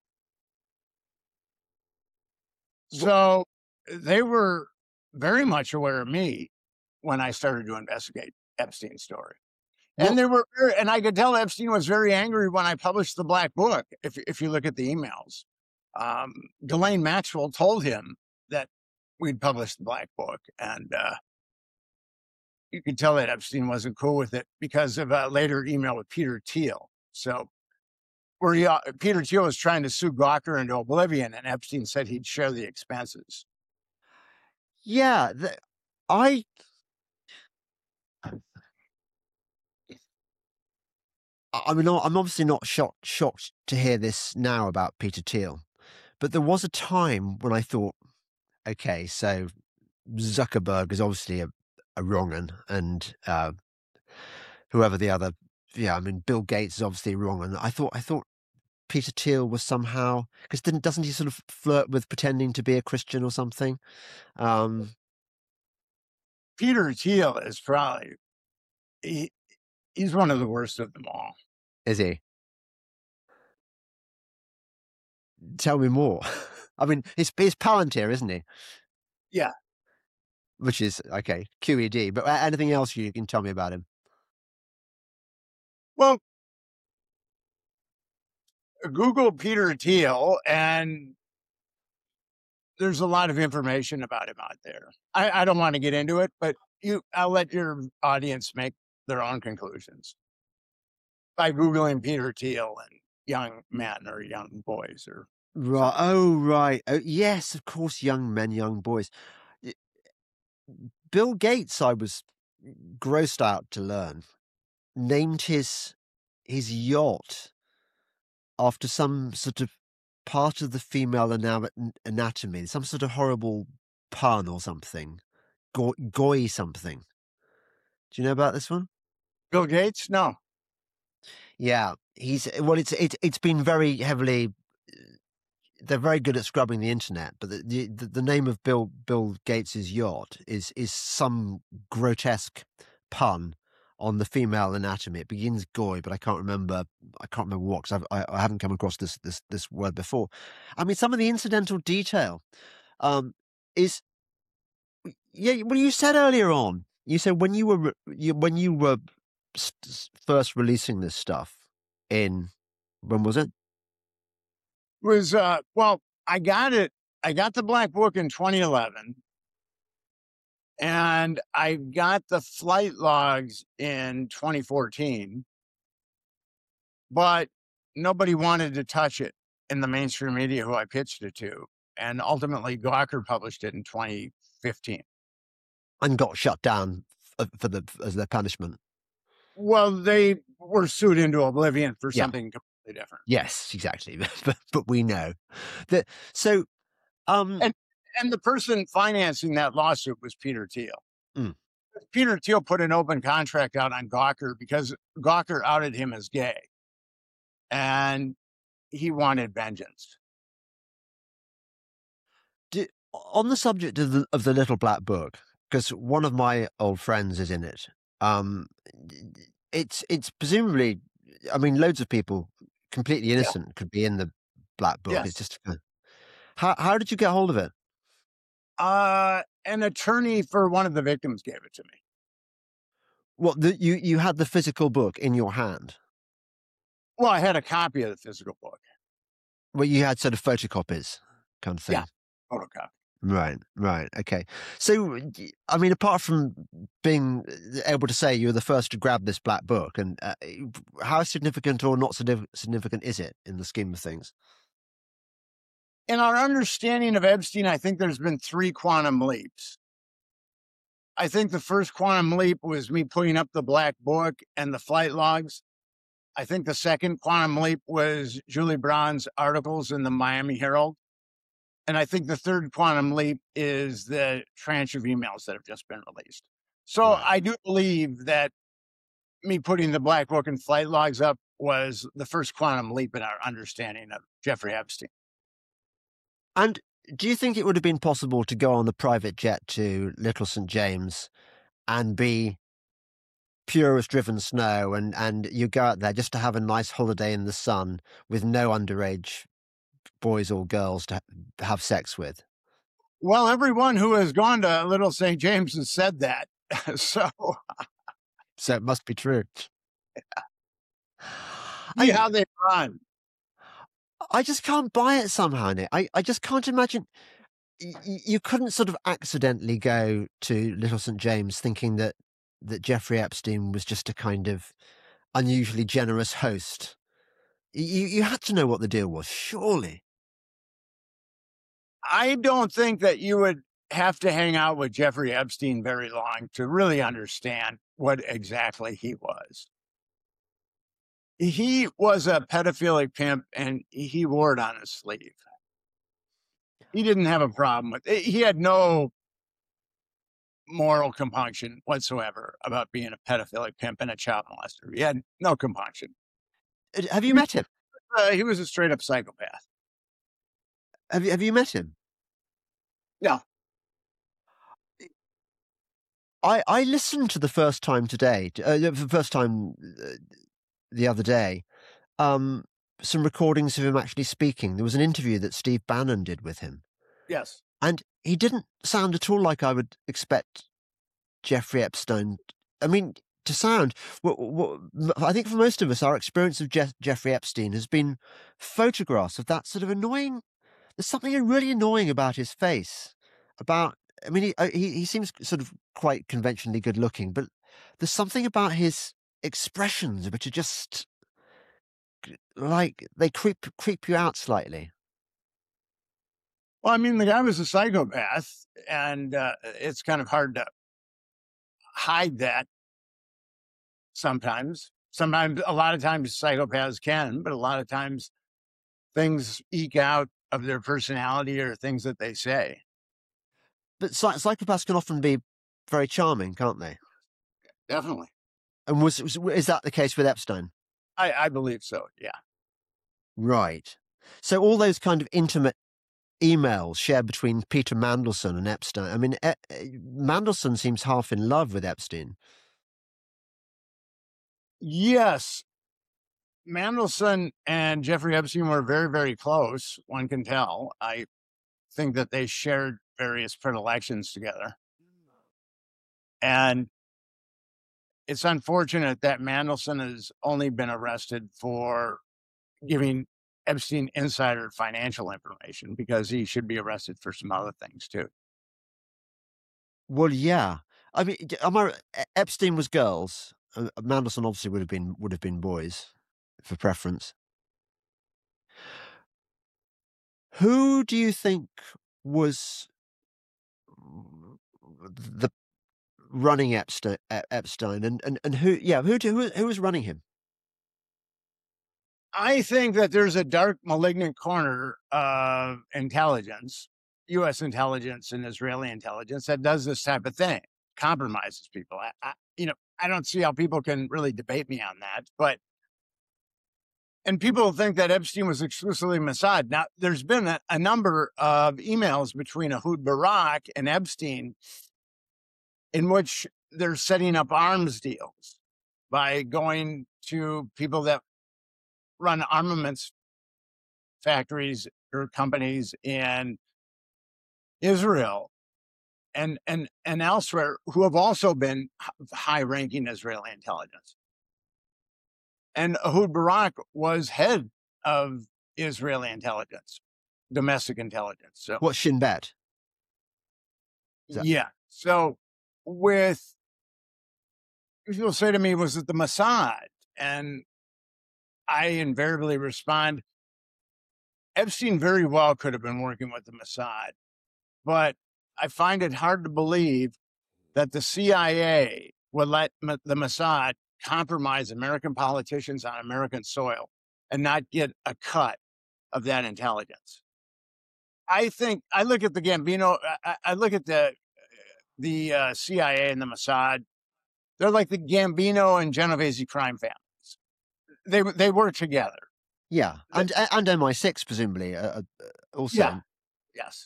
So they were very much aware of me when I started to investigate Epstein's story. And and I could tell Epstein was very angry when I published the black book. If you look at the emails, Ghislaine Maxwell told him that we'd published the black book, and you could tell that Epstein wasn't cool with it because of a later email with Peter Thiel. So where Peter Thiel was trying to sue Gawker into oblivion, and Epstein said he'd share the expenses. Yeah, I mean, I'm obviously not shocked to hear this now about Peter Thiel, but there was a time when I thought, okay, so Zuckerberg is obviously a wrong 'un, and whoever the other, I mean, Bill Gates is obviously wrong, and I thought Peter Thiel was somehow, because doesn't he sort of flirt with pretending to be a Christian or something? Peter Thiel is probably he's one of the worst of them all. Is he? Tell me more. I mean, he's Palantir, isn't he? Yeah. Which is, okay, QED. But anything else you can tell me about him? Well, Google Peter Thiel, and there's a lot of information about him out there. I don't want to get into it, but I'll let your audience make their own conclusions by Googling Peter Thiel and young men or young boys or right. Oh, right. Oh, yes, of course, young men, young boys. Bill Gates, I was grossed out to learn, named his yacht after some sort of part of the female anatomy, some sort of horrible pun or something, goy something. Do you know about this one? Bill Gates? No. Yeah, it's been very heavily. They're very good at scrubbing the internet, but the name of Bill Gates's yacht is some grotesque pun on the female anatomy. It begins goy, but I can't remember what, because I haven't come across this word before. I mean, some of the incidental detail is, yeah. Well, you said earlier on, you said when you were first releasing this stuff when was it? It was well, I got the black book in 2011. And I got the flight logs in 2014, but nobody wanted to touch it in the mainstream media who I pitched it to. And ultimately, Gawker published it in 2015. And got shut down as their punishment. Well, they were sued into oblivion for something completely different. Yes, exactly. but we know that. So, and the person financing that lawsuit was Peter Thiel. Mm. Peter Thiel put an open contract out on Gawker because Gawker outed him as gay, and he wanted vengeance. On the subject of the Little Black Book, because one of my old friends is in it. It's presumably, I mean, loads of people completely innocent could be in the Black Book. Yes. It's just how did you get hold of it? An attorney for one of the victims gave it to me. What, you had the physical book in your hand? Well, I had a copy of the physical book. Well, you had sort of photocopies kind of thing? Yeah, photocopy. Right. Okay. So, I mean, apart from being able to say you were the first to grab this black book, and how significant or not significant is it in the scheme of things? In our understanding of Epstein, I think there's been 3 quantum leaps. I think the first quantum leap was me putting up the black book and the flight logs. I think the second quantum leap was Julie Brown's articles in the Miami Herald. And I think the third quantum leap is the tranche of emails that have just been released. So Right. I do believe that me putting the black book and flight logs up was the first quantum leap in our understanding of Jeffrey Epstein. And do you think it would have been possible to go on the private jet to Little St. James and be pure as driven snow, and you go out there just to have a nice holiday in the sun with no underage boys or girls to have sex with? Well, everyone who has gone to Little St. James has said that. So it must be true. see how they run. I just can't buy it somehow, Nick. I just can't imagine. You couldn't sort of accidentally go to Little St. James thinking that Jeffrey Epstein was just a kind of unusually generous host. You had to know what the deal was, surely. I don't think that you would have to hang out with Jeffrey Epstein very long to really understand what exactly he was. He was a pedophilic pimp, and he wore it on his sleeve. He didn't have a problem with it. He had no moral compunction whatsoever about being a pedophilic pimp and a child molester. He had no compunction. Have you met him? He was a straight up psychopath. Have you met him? No. I listened to the first time today, the first time the other day, some recordings of him actually speaking. There was an interview that Steve Bannon did with him. Yes. And he didn't sound at all like I would expect Jeffrey Epstein. I mean, to sound, I think for most of us, our experience of Jeffrey Epstein has been photographs of that sort of annoying. There's something really annoying about his face. I mean, he seems sort of quite conventionally good looking, but there's something about his expressions which are just like they creep you out slightly. Well, I mean, the guy was a psychopath, and it's kind of hard to hide that sometimes. A lot of times psychopaths can, but a lot of times things eke out of their personality or things that they say. But psychopaths can often be very charming, can't they? Definitely. And is that the case with Epstein? I believe so, yeah. Right. So all those kind of intimate emails shared between Peter Mandelson and Epstein. I mean, Mandelson seems half in love with Epstein. Yes. Mandelson and Jeffrey Epstein were very, very close. One can tell. I think that they shared various predilections together. And it's unfortunate that Mandelson has only been arrested for giving Epstein insider financial information, because he should be arrested for some other things too. Well, yeah. I mean, Epstein was girls. Mandelson obviously would have been boys for preference. Who do you think was the running Epstein, and who was running him? I think that there's a dark, malignant corner of intelligence, U.S. intelligence and Israeli intelligence, that does this type of thing, compromises people. I don't see how people can really debate me on that, and people think that Epstein was exclusively Mossad. Now, there's been a number of emails between Ehud Barak and Epstein in which they're setting up arms deals by going to people that run armaments factories or companies in Israel and elsewhere who have also been high-ranking Israeli intelligence. And Ehud Barak was head of Israeli intelligence, domestic intelligence. So What's Shin Bet? yeah. So with people say to me, was it the Mossad? And I invariably respond, Epstein very well could have been working with the Mossad, but I find it hard to believe that the CIA would let the Mossad compromise American politicians on American soil and not get a cut of that intelligence. I think I look at the Gambino, I look at the CIA and the Mossad. They're like the Gambino and Genovese crime families. They work together. Yeah, and MI6 presumably also. Yeah. Yes.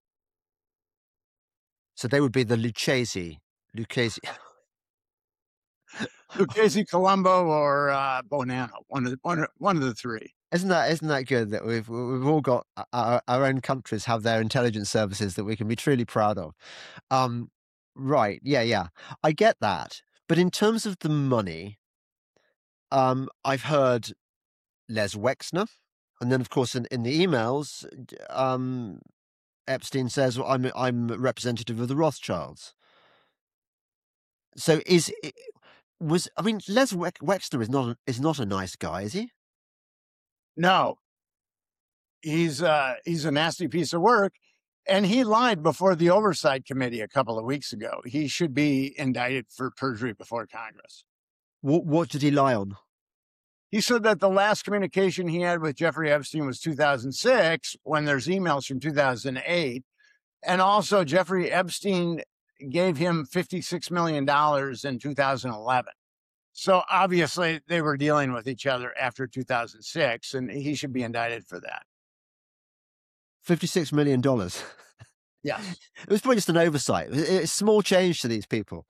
So they would be the Lucchese, Lucchese, Colombo, or Bonanno. One of the three. Isn't that good that we've all got our own countries have their intelligence services that we can be truly proud of? Right. Yeah. I get that. But in terms of the money, I've heard Les Wexner, and then of course in the emails, Epstein says, well, I'm representative of the Rothschilds. So Les Wexner is not a nice guy, is he? No. He's a nasty piece of work, and he lied before the Oversight Committee a couple of weeks ago. He should be indicted for perjury before Congress. What did he lie on? He said that the last communication he had with Jeffrey Epstein was 2006, when there's emails from 2008. And also Jeffrey Epstein gave him $56 million in 2011. So obviously they were dealing with each other after 2006, and he should be indicted for that. $56 million. Yes. It was probably just an oversight. It's small change to these people.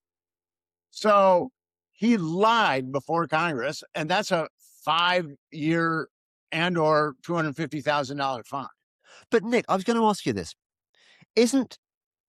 So he lied before Congress, and that's a 5-year and or $250,000 fine. But Nick, I was going to ask you this. Isn't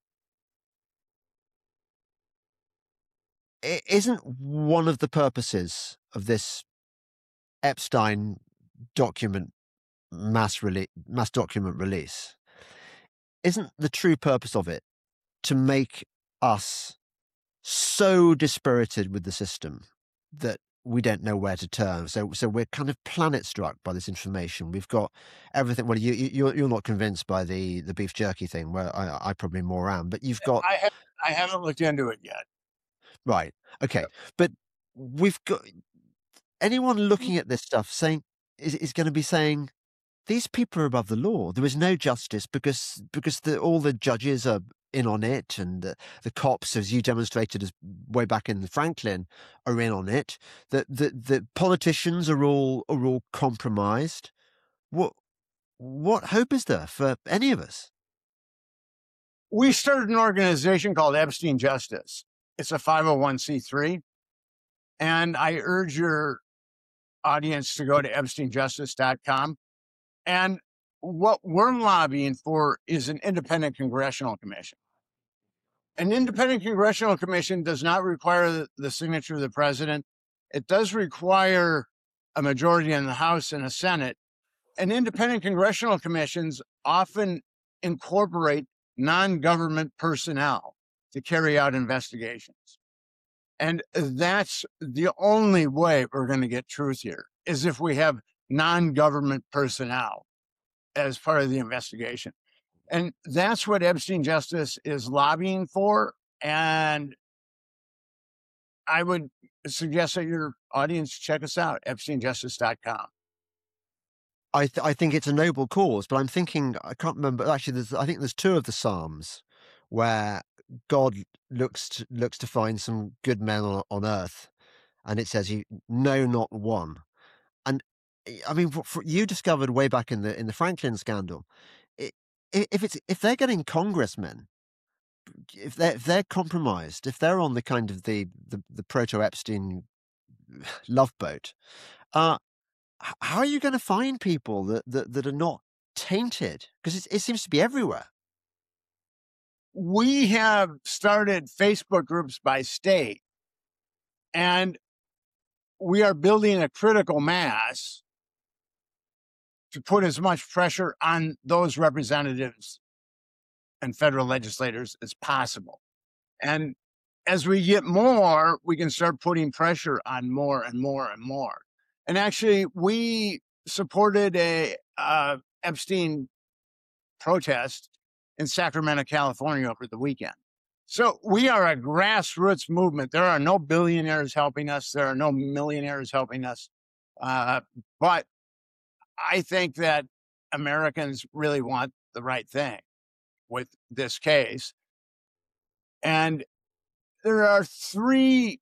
one of the purposes of this Epstein document mass document release, isn't the true purpose of it to make us so dispirited with the system that we don't know where to turn? So we're kind of planet struck by this information. We've got everything. Well, you're not convinced by the beef jerky thing, where I probably more am. But you've got. I haven't looked into it yet. Right. Okay. But we've got anyone looking at this stuff saying is going to be saying these people are above the law. There is no justice because all the judges are in on it, and the cops, as you demonstrated as way back in Franklin, are in on it. The politicians are all compromised. What hope is there for any of us? We started an organization called Epstein Justice. It's a 501c3, and I urge your audience to go to EpsteinJustice.com. And what we're lobbying for is an independent congressional commission. An independent congressional commission does not require the signature of the president. It does require a majority in the House and a Senate. And independent congressional commissions often incorporate non-government personnel to carry out investigations. And that's the only way we're going to get truth here, is if we have non-government personnel as part of the investigation. And that's what Epstein Justice is lobbying for. And I would suggest that your audience check us out, EpsteinJustice.com. I think it's a noble cause, but I'm thinking, I can't remember, actually, I think there's 2 of the Psalms where God looks to find some good men on earth, and it says, "No, not one." And I mean, you discovered way back in the Franklin scandal, if they're getting congressmen, if they're compromised, if they're on the kind of the proto-Epstein love boat, how are you going to find people that are not tainted? Because it seems to be everywhere. we have started Facebook groups by state, and we are building a critical mass to put as much pressure on those representatives and federal legislators as possible. And as we get more, we can start putting pressure on more and more and more. And actually, we supported a Epstein protest in Sacramento, California over the weekend. So we are a grassroots movement. There are no billionaires helping us. There are no millionaires helping us. But I think that Americans really want the right thing with this case. And there are three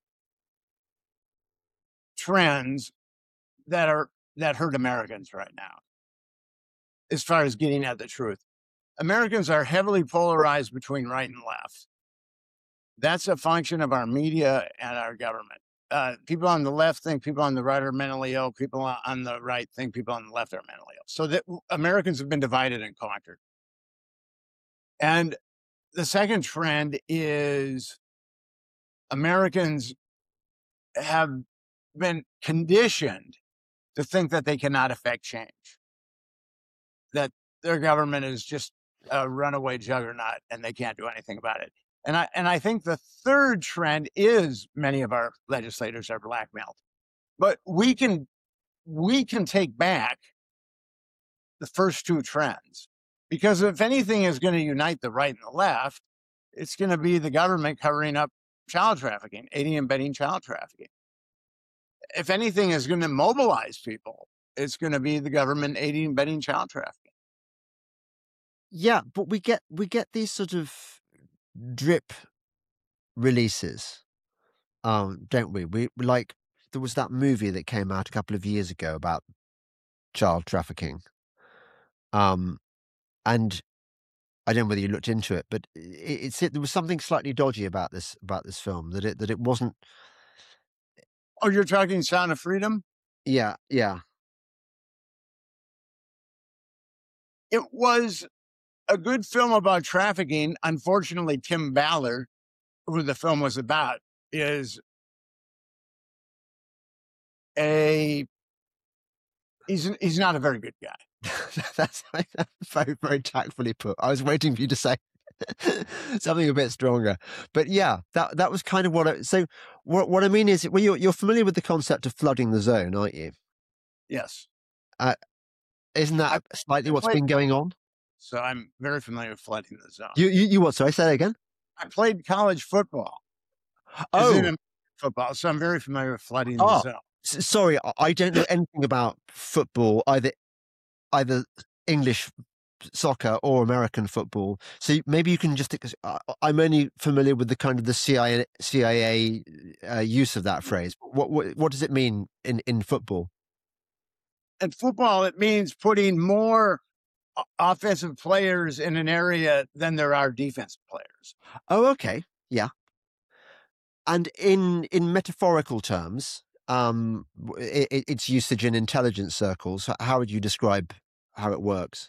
trends that hurt Americans right now as far as getting at the truth. Americans are heavily polarized between right and left. That's a function of our media and our government. People on the left think people on the right are mentally ill. People on the right think people on the left are mentally ill. So that Americans have been divided and conquered. And the second trend is Americans have been conditioned to think that they cannot affect change, that their government is just a runaway juggernaut and they can't do anything about it. And I think the third trend is many of our legislators are blackmailed. But we can take back the first two trends, because if anything is going to unite the right and the left, it's going to be the government covering up child trafficking, aiding and abetting child trafficking. If anything is going to mobilize people, it's going to be the government aiding and abetting child trafficking. Yeah, but we get these sort of drip releases, don't we? We like, there was that movie that came out a couple of years ago about child trafficking, and I don't know whether you looked into it, but there was something slightly dodgy about this film, that it wasn't. Oh, you're talking Sound of Freedom? Yeah. It was a good film about trafficking. Unfortunately, Tim Ballard, who the film was about, is he's not a very good guy. That's very, very tactfully put. I was waiting for you to say something a bit stronger, but yeah, that was kind of what I mean is, well, you're familiar with the concept of flooding the zone, aren't you? Yes. Isn't that slightly what's been going on? So I'm very familiar with flooding the zone. You what? Sorry, say that again. I played college football. Football, so I'm very familiar with flooding the zone. Sorry, I don't know anything about football, either English soccer or American football. So maybe you can just. I'm only familiar with the kind of the CIA use of that phrase. What does it mean in football? In football, it means putting more offensive players in an area than there are defensive players. Oh, okay, yeah. And in metaphorical terms, its usage in intelligence circles, how would you describe how it works?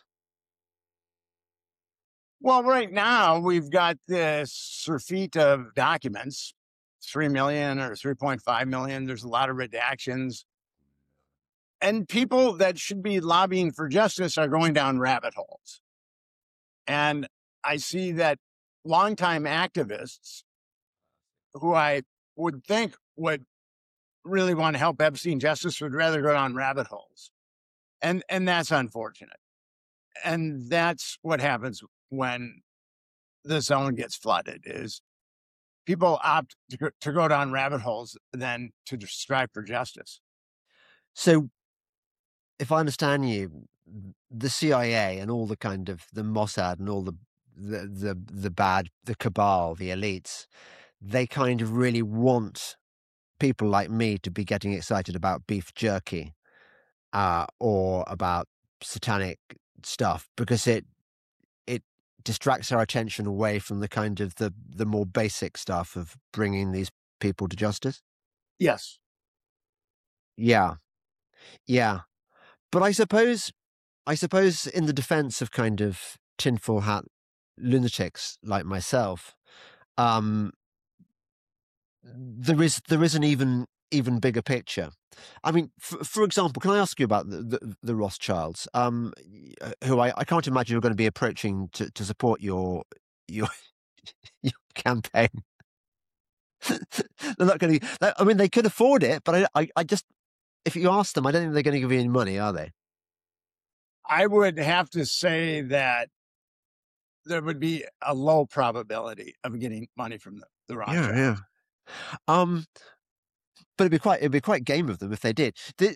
Well, right now we've got this surfeit of documents, 3 million or 3.5 million. There's a lot of redactions. And people that should be lobbying for justice are going down rabbit holes. And I see that longtime activists who I would think would really want to help Epstein justice would rather go down rabbit holes. And that's unfortunate. And that's what happens when the zone gets flooded, is people opt to go down rabbit holes than to strive for justice. So if I understand you, the CIA and all the kind of the Mossad and all the bad, the cabal, the elites, they kind of really want people like me to be getting excited about beef jerky or about satanic stuff, because it distracts our attention away from the kind of the more basic stuff of bringing these people to justice. Yes. Yeah. But I suppose in the defense of kind of tinfoil hat lunatics like myself, um, there is an even bigger picture. I mean, for example, can I ask you about the Rothschilds, who I can't imagine you're going to be approaching to support your your campaign. They're not going to. I mean, they could afford it, but I just, if you ask them, I don't think they're going to give you any money, are they? I would have to say that there would be a low probability of getting money from the Rothschilds. Yeah. But it'd be quite game of them if they did.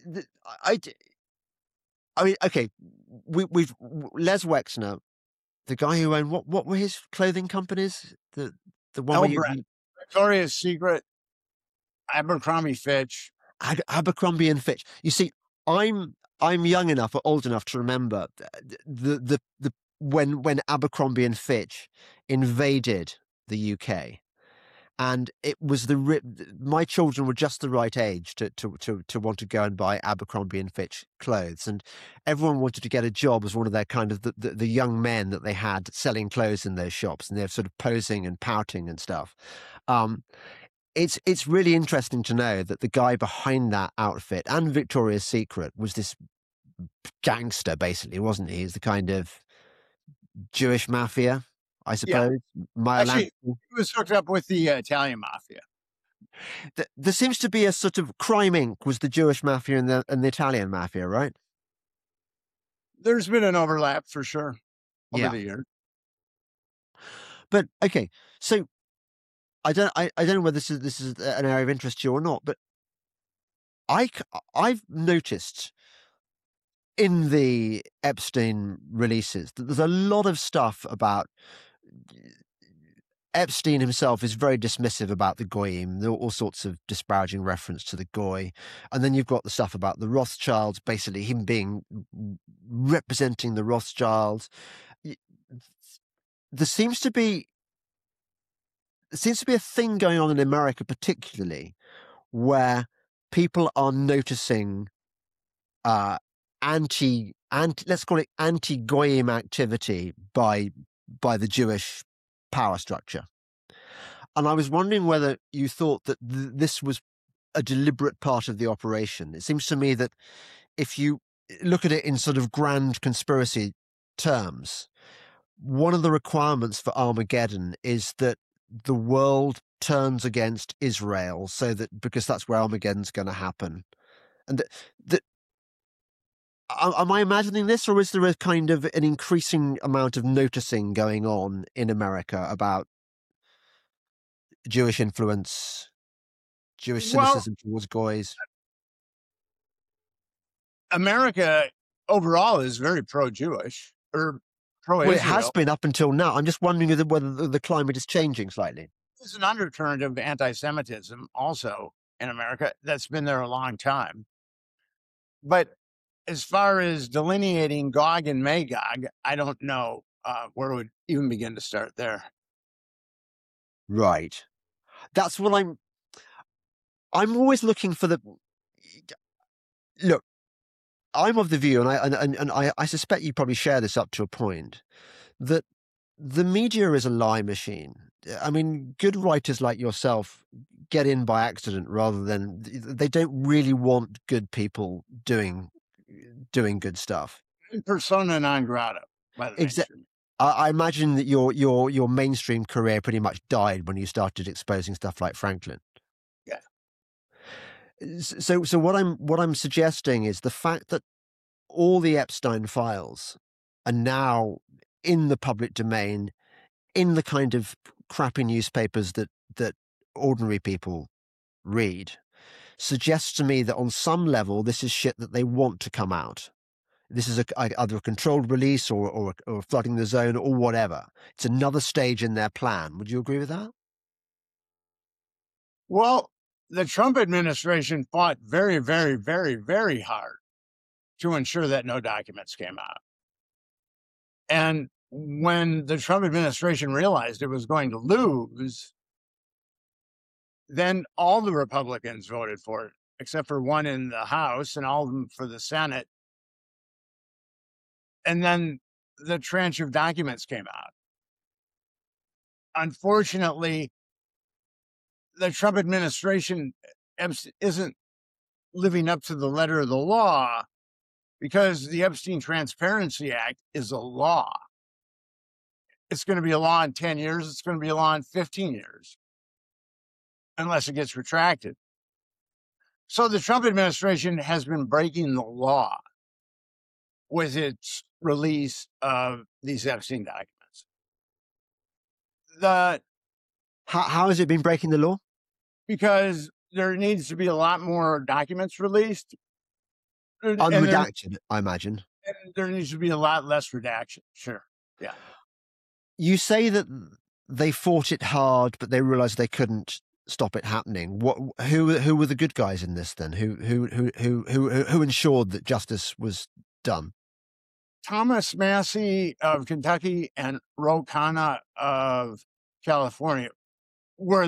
I mean, okay, we've Les Wexner, the guy who owned what were his clothing companies? The one where Victoria's Secret, Abercrombie Fitch. Abercrombie and Fitch. You see, I'm young enough or old enough to remember the when Abercrombie and Fitch invaded the UK, and it was my children were just the right age to want to go and buy Abercrombie and Fitch clothes, and everyone wanted to get a job as one of their kind of the young men that they had selling clothes in those shops, and they're sort of posing and pouting and stuff. It's really interesting to know that the guy behind that outfit and Victoria's Secret was this gangster, basically, wasn't he? He's the kind of Jewish mafia, I suppose. Yeah. Actually, he was hooked up with the Italian mafia. There seems to be a sort of Crime Inc. was the Jewish mafia and the Italian mafia, right? There's been an overlap for sure over the years. But okay, so I don't know whether this is an area of interest to you or not, but I've noticed in the Epstein releases that there's a lot of stuff about Epstein himself is very dismissive about the Goyim. There are all sorts of disparaging reference to the Goy. And then you've got the stuff about the Rothschilds, basically him representing the Rothschilds. There seems to be a thing going on in America, particularly, where people are noticing let's call it anti-Goyim activity by the Jewish power structure. And I was wondering whether you thought that this was a deliberate part of the operation. It seems to me that if you look at it in sort of grand conspiracy terms, one of the requirements for Armageddon is that the world turns against Israel, because that's where Armageddon's going to happen. And am I imagining this, or is there a kind of an increasing amount of noticing going on in America about Jewish influence, Jewish cynicism towards Goys? America overall is very pro-Jewish or pro-Israel. Well, it has been up until now. I'm just wondering whether the climate is changing slightly. There's an undercurrent of anti-Semitism also in America that's been there a long time. But as far as delineating Gog and Magog, I don't know where it would even begin to start there. Right. That's what I'm always looking for look, I'm of the view, and I suspect you probably share this up to a point, that the media is a lie machine. I mean, good writers like yourself get in by accident rather than they don't really want good people doing good stuff. Persona non grata. Exactly. I imagine that your mainstream career pretty much died when you started exposing stuff like Franklin. Yeah. So what I'm suggesting is the fact that all the Epstein files are now in the public domain, in the kind of crappy newspapers that ordinary people read, suggests to me that on some level this is shit that they want to come out. This is either a controlled release or flooding the zone or whatever. It's another stage in their plan. Would you agree with that? Well, the Trump administration fought very, very, very, very hard to ensure that no documents came out. And when the Trump administration realized it was going to lose, then all the Republicans voted for it, except for one in the House and all of them for the Senate. And then the tranche of documents came out. unfortunately, the Trump administration isn't living up to the letter of the law, because the Epstein Transparency Act is a law. It's going to be a law in 10 years. It's going to be a law in 15 years, unless it gets retracted. So the Trump administration has been breaking the law with its release of these Epstein documents. How has it been breaking the law? Because there needs to be a lot more documents released. Unredacted, I imagine. And there needs to be a lot less redaction. Sure. Yeah. You say that they fought it hard, but they realized they couldn't stop it happening. Who were the good guys in this then? Who ensured that justice was done? Thomas Massie of Kentucky and Ro Khanna of California were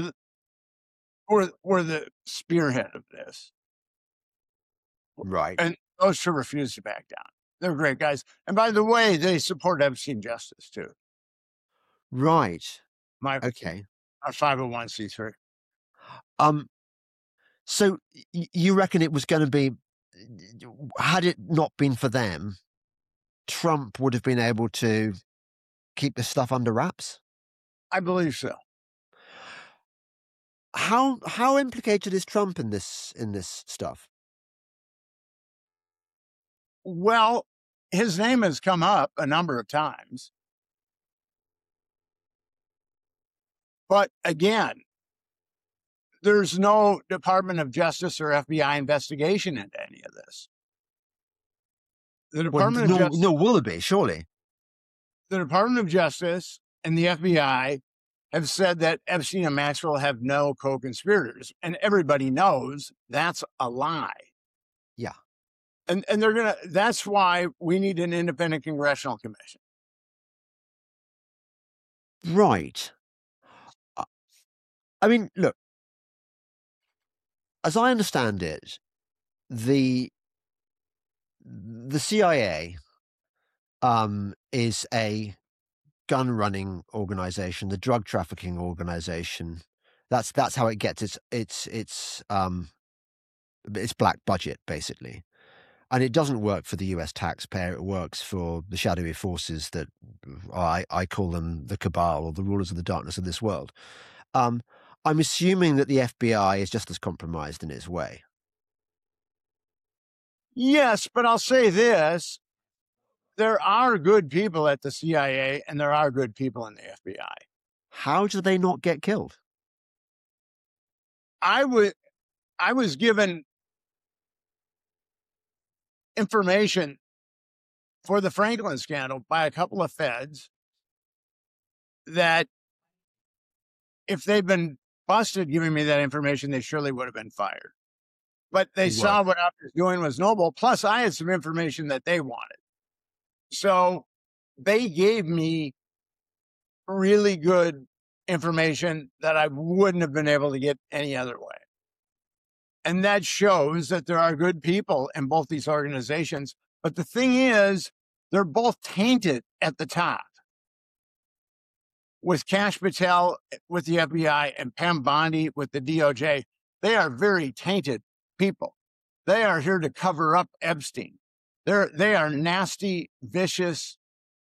the spearhead of this. Right. And those two refused to back down. They're great guys. And by the way, they support Epstein justice too. Right. Our Okay. 501c3. So you reckon it was going to be, had it not been for them, Trump would have been able to keep this stuff under wraps? I believe so. How implicated is Trump in this stuff? Well, his name has come up a number of times. But again, there's no Department of Justice or FBI investigation into any of this. The Department of Justice, will there be, surely? The Department of Justice and the FBI have said that Epstein and Maxwell have no co-conspirators, and everybody knows that's a lie. Yeah. And that's why we need an independent congressional commission. Right. I mean, look, as I understand it, the CIA is a gun running organization, the drug trafficking organization. That's how it gets its black budget, basically. And it doesn't work for the US taxpayer. It works for the shadowy forces that I call them the cabal, or the rulers of the darkness of this world. I'm assuming that the FBI is just as compromised in its way. Yes, but I'll say this. There are good people at the CIA and there are good people in the FBI. How do they not get killed? I was given information for the Franklin scandal by a couple of feds that if they'd been busted giving me that information, they surely would have been fired. But they saw what I was doing was noble. Plus, I had some information that they wanted. So they gave me really good information that I wouldn't have been able to get any other way. And that shows that there are good people in both these organizations. But the thing is, they're both tainted at the top. With Kash Patel with the FBI and Pam Bondi with the DOJ, they are very tainted people. They are here to cover up Epstein. They are nasty, vicious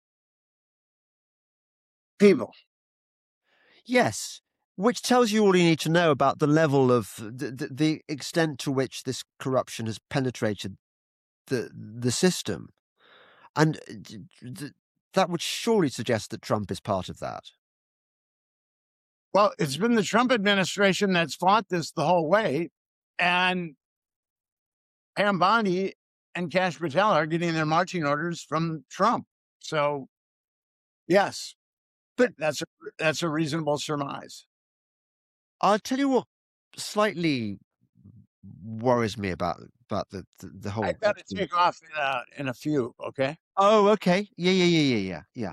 people. Yes, which tells you all you need to know about the level of the extent to which this corruption has penetrated the system. And that would surely suggest that Trump is part of that. Well, it's been the Trump administration that's fought this the whole way. And Pam Bondi and Kash Patel are getting their marching orders from Trump. So, yes, but that's a reasonable surmise. I'll tell you what slightly worries me about the whole. I've got to take off in a few, okay? Oh, okay. Yeah.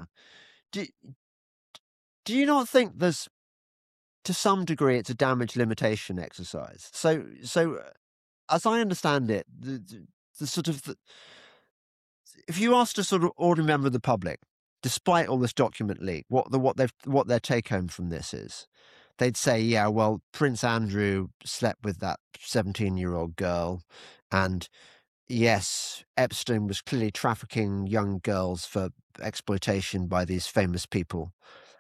Do you not think there's, to some degree, it's a damage limitation exercise? So as I understand it, the sort of if you asked a sort of ordinary member of the public despite all this document leak, what their take home from this is, they'd say, yeah, well, Prince Andrew slept with that 17-year-old girl, and yes, Epstein was clearly trafficking young girls for exploitation by these famous people.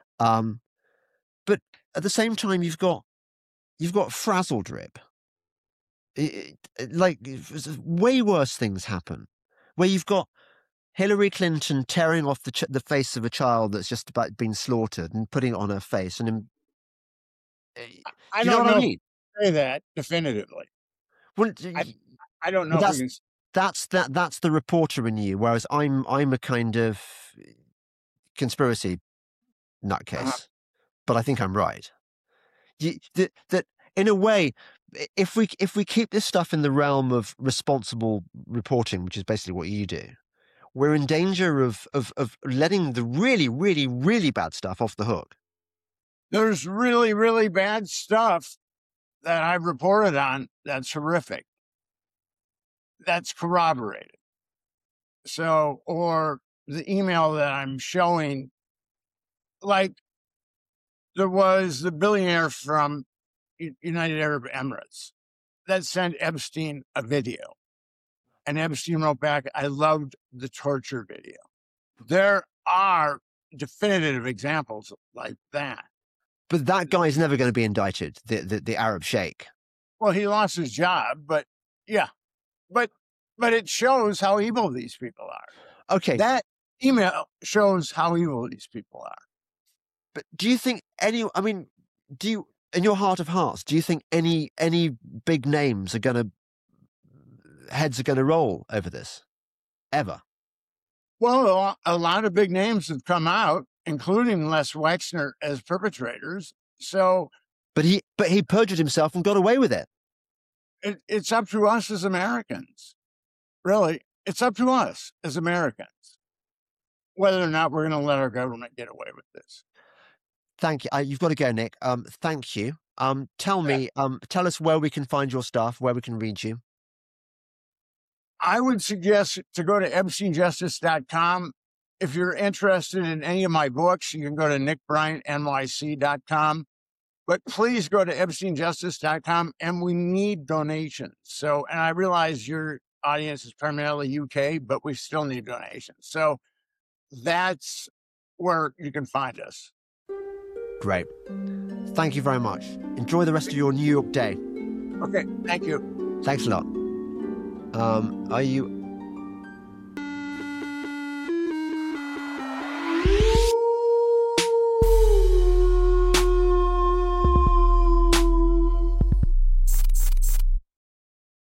But at the same time, you've got Frazzledrip. Like, way worse things happen, where you've got Hillary Clinton tearing off the face of a child that's just about been slaughtered and putting it on her face. And I you know don't what know I mean? say that definitively. Well, I don't know. If we can... That's the reporter in you, whereas I'm a kind of conspiracy nutcase, but I think I'm right. That in a way, if we keep this stuff in the realm of responsible reporting, which is basically what you do, we're in danger of letting the really, really, really bad stuff off the hook. There's really, really bad stuff that I've reported on that's horrific. That's corroborated. So, or the email that I'm showing, like there was the billionaire from United Arab Emirates that sent Epstein a video. And Epstein wrote back, I loved the torture video. There are definitive examples like that. But that guy's never going to be indicted, the Arab sheikh. Well, he lost his job, but yeah. But it shows how evil these people are. Okay. That email shows how evil these people are. But do you think in your heart of hearts, do you think any big names heads are going to roll over this? Ever? Well, a lot of big names have come out, including Les Wexner as perpetrators. So, but he perjured himself and got away with it. It's up to us as Americans. Really, it's up to us as Americans whether or not we're going to let our government get away with this. Thank you. You've got to go, Nick. Thank you. Tell us where we can find your stuff, where we can read you. I would suggest to go to EpsteinJustice.com. If you're interested in any of my books, you can go to NickBryantNYC.com. But please go to EpsteinJustice.com, and we need donations. So, and I realize your audience is primarily UK, but we still need donations. So that's where you can find us. Great. Thank you very much. Enjoy the rest of your New York day. Okay, thank you. Thanks a lot. Are you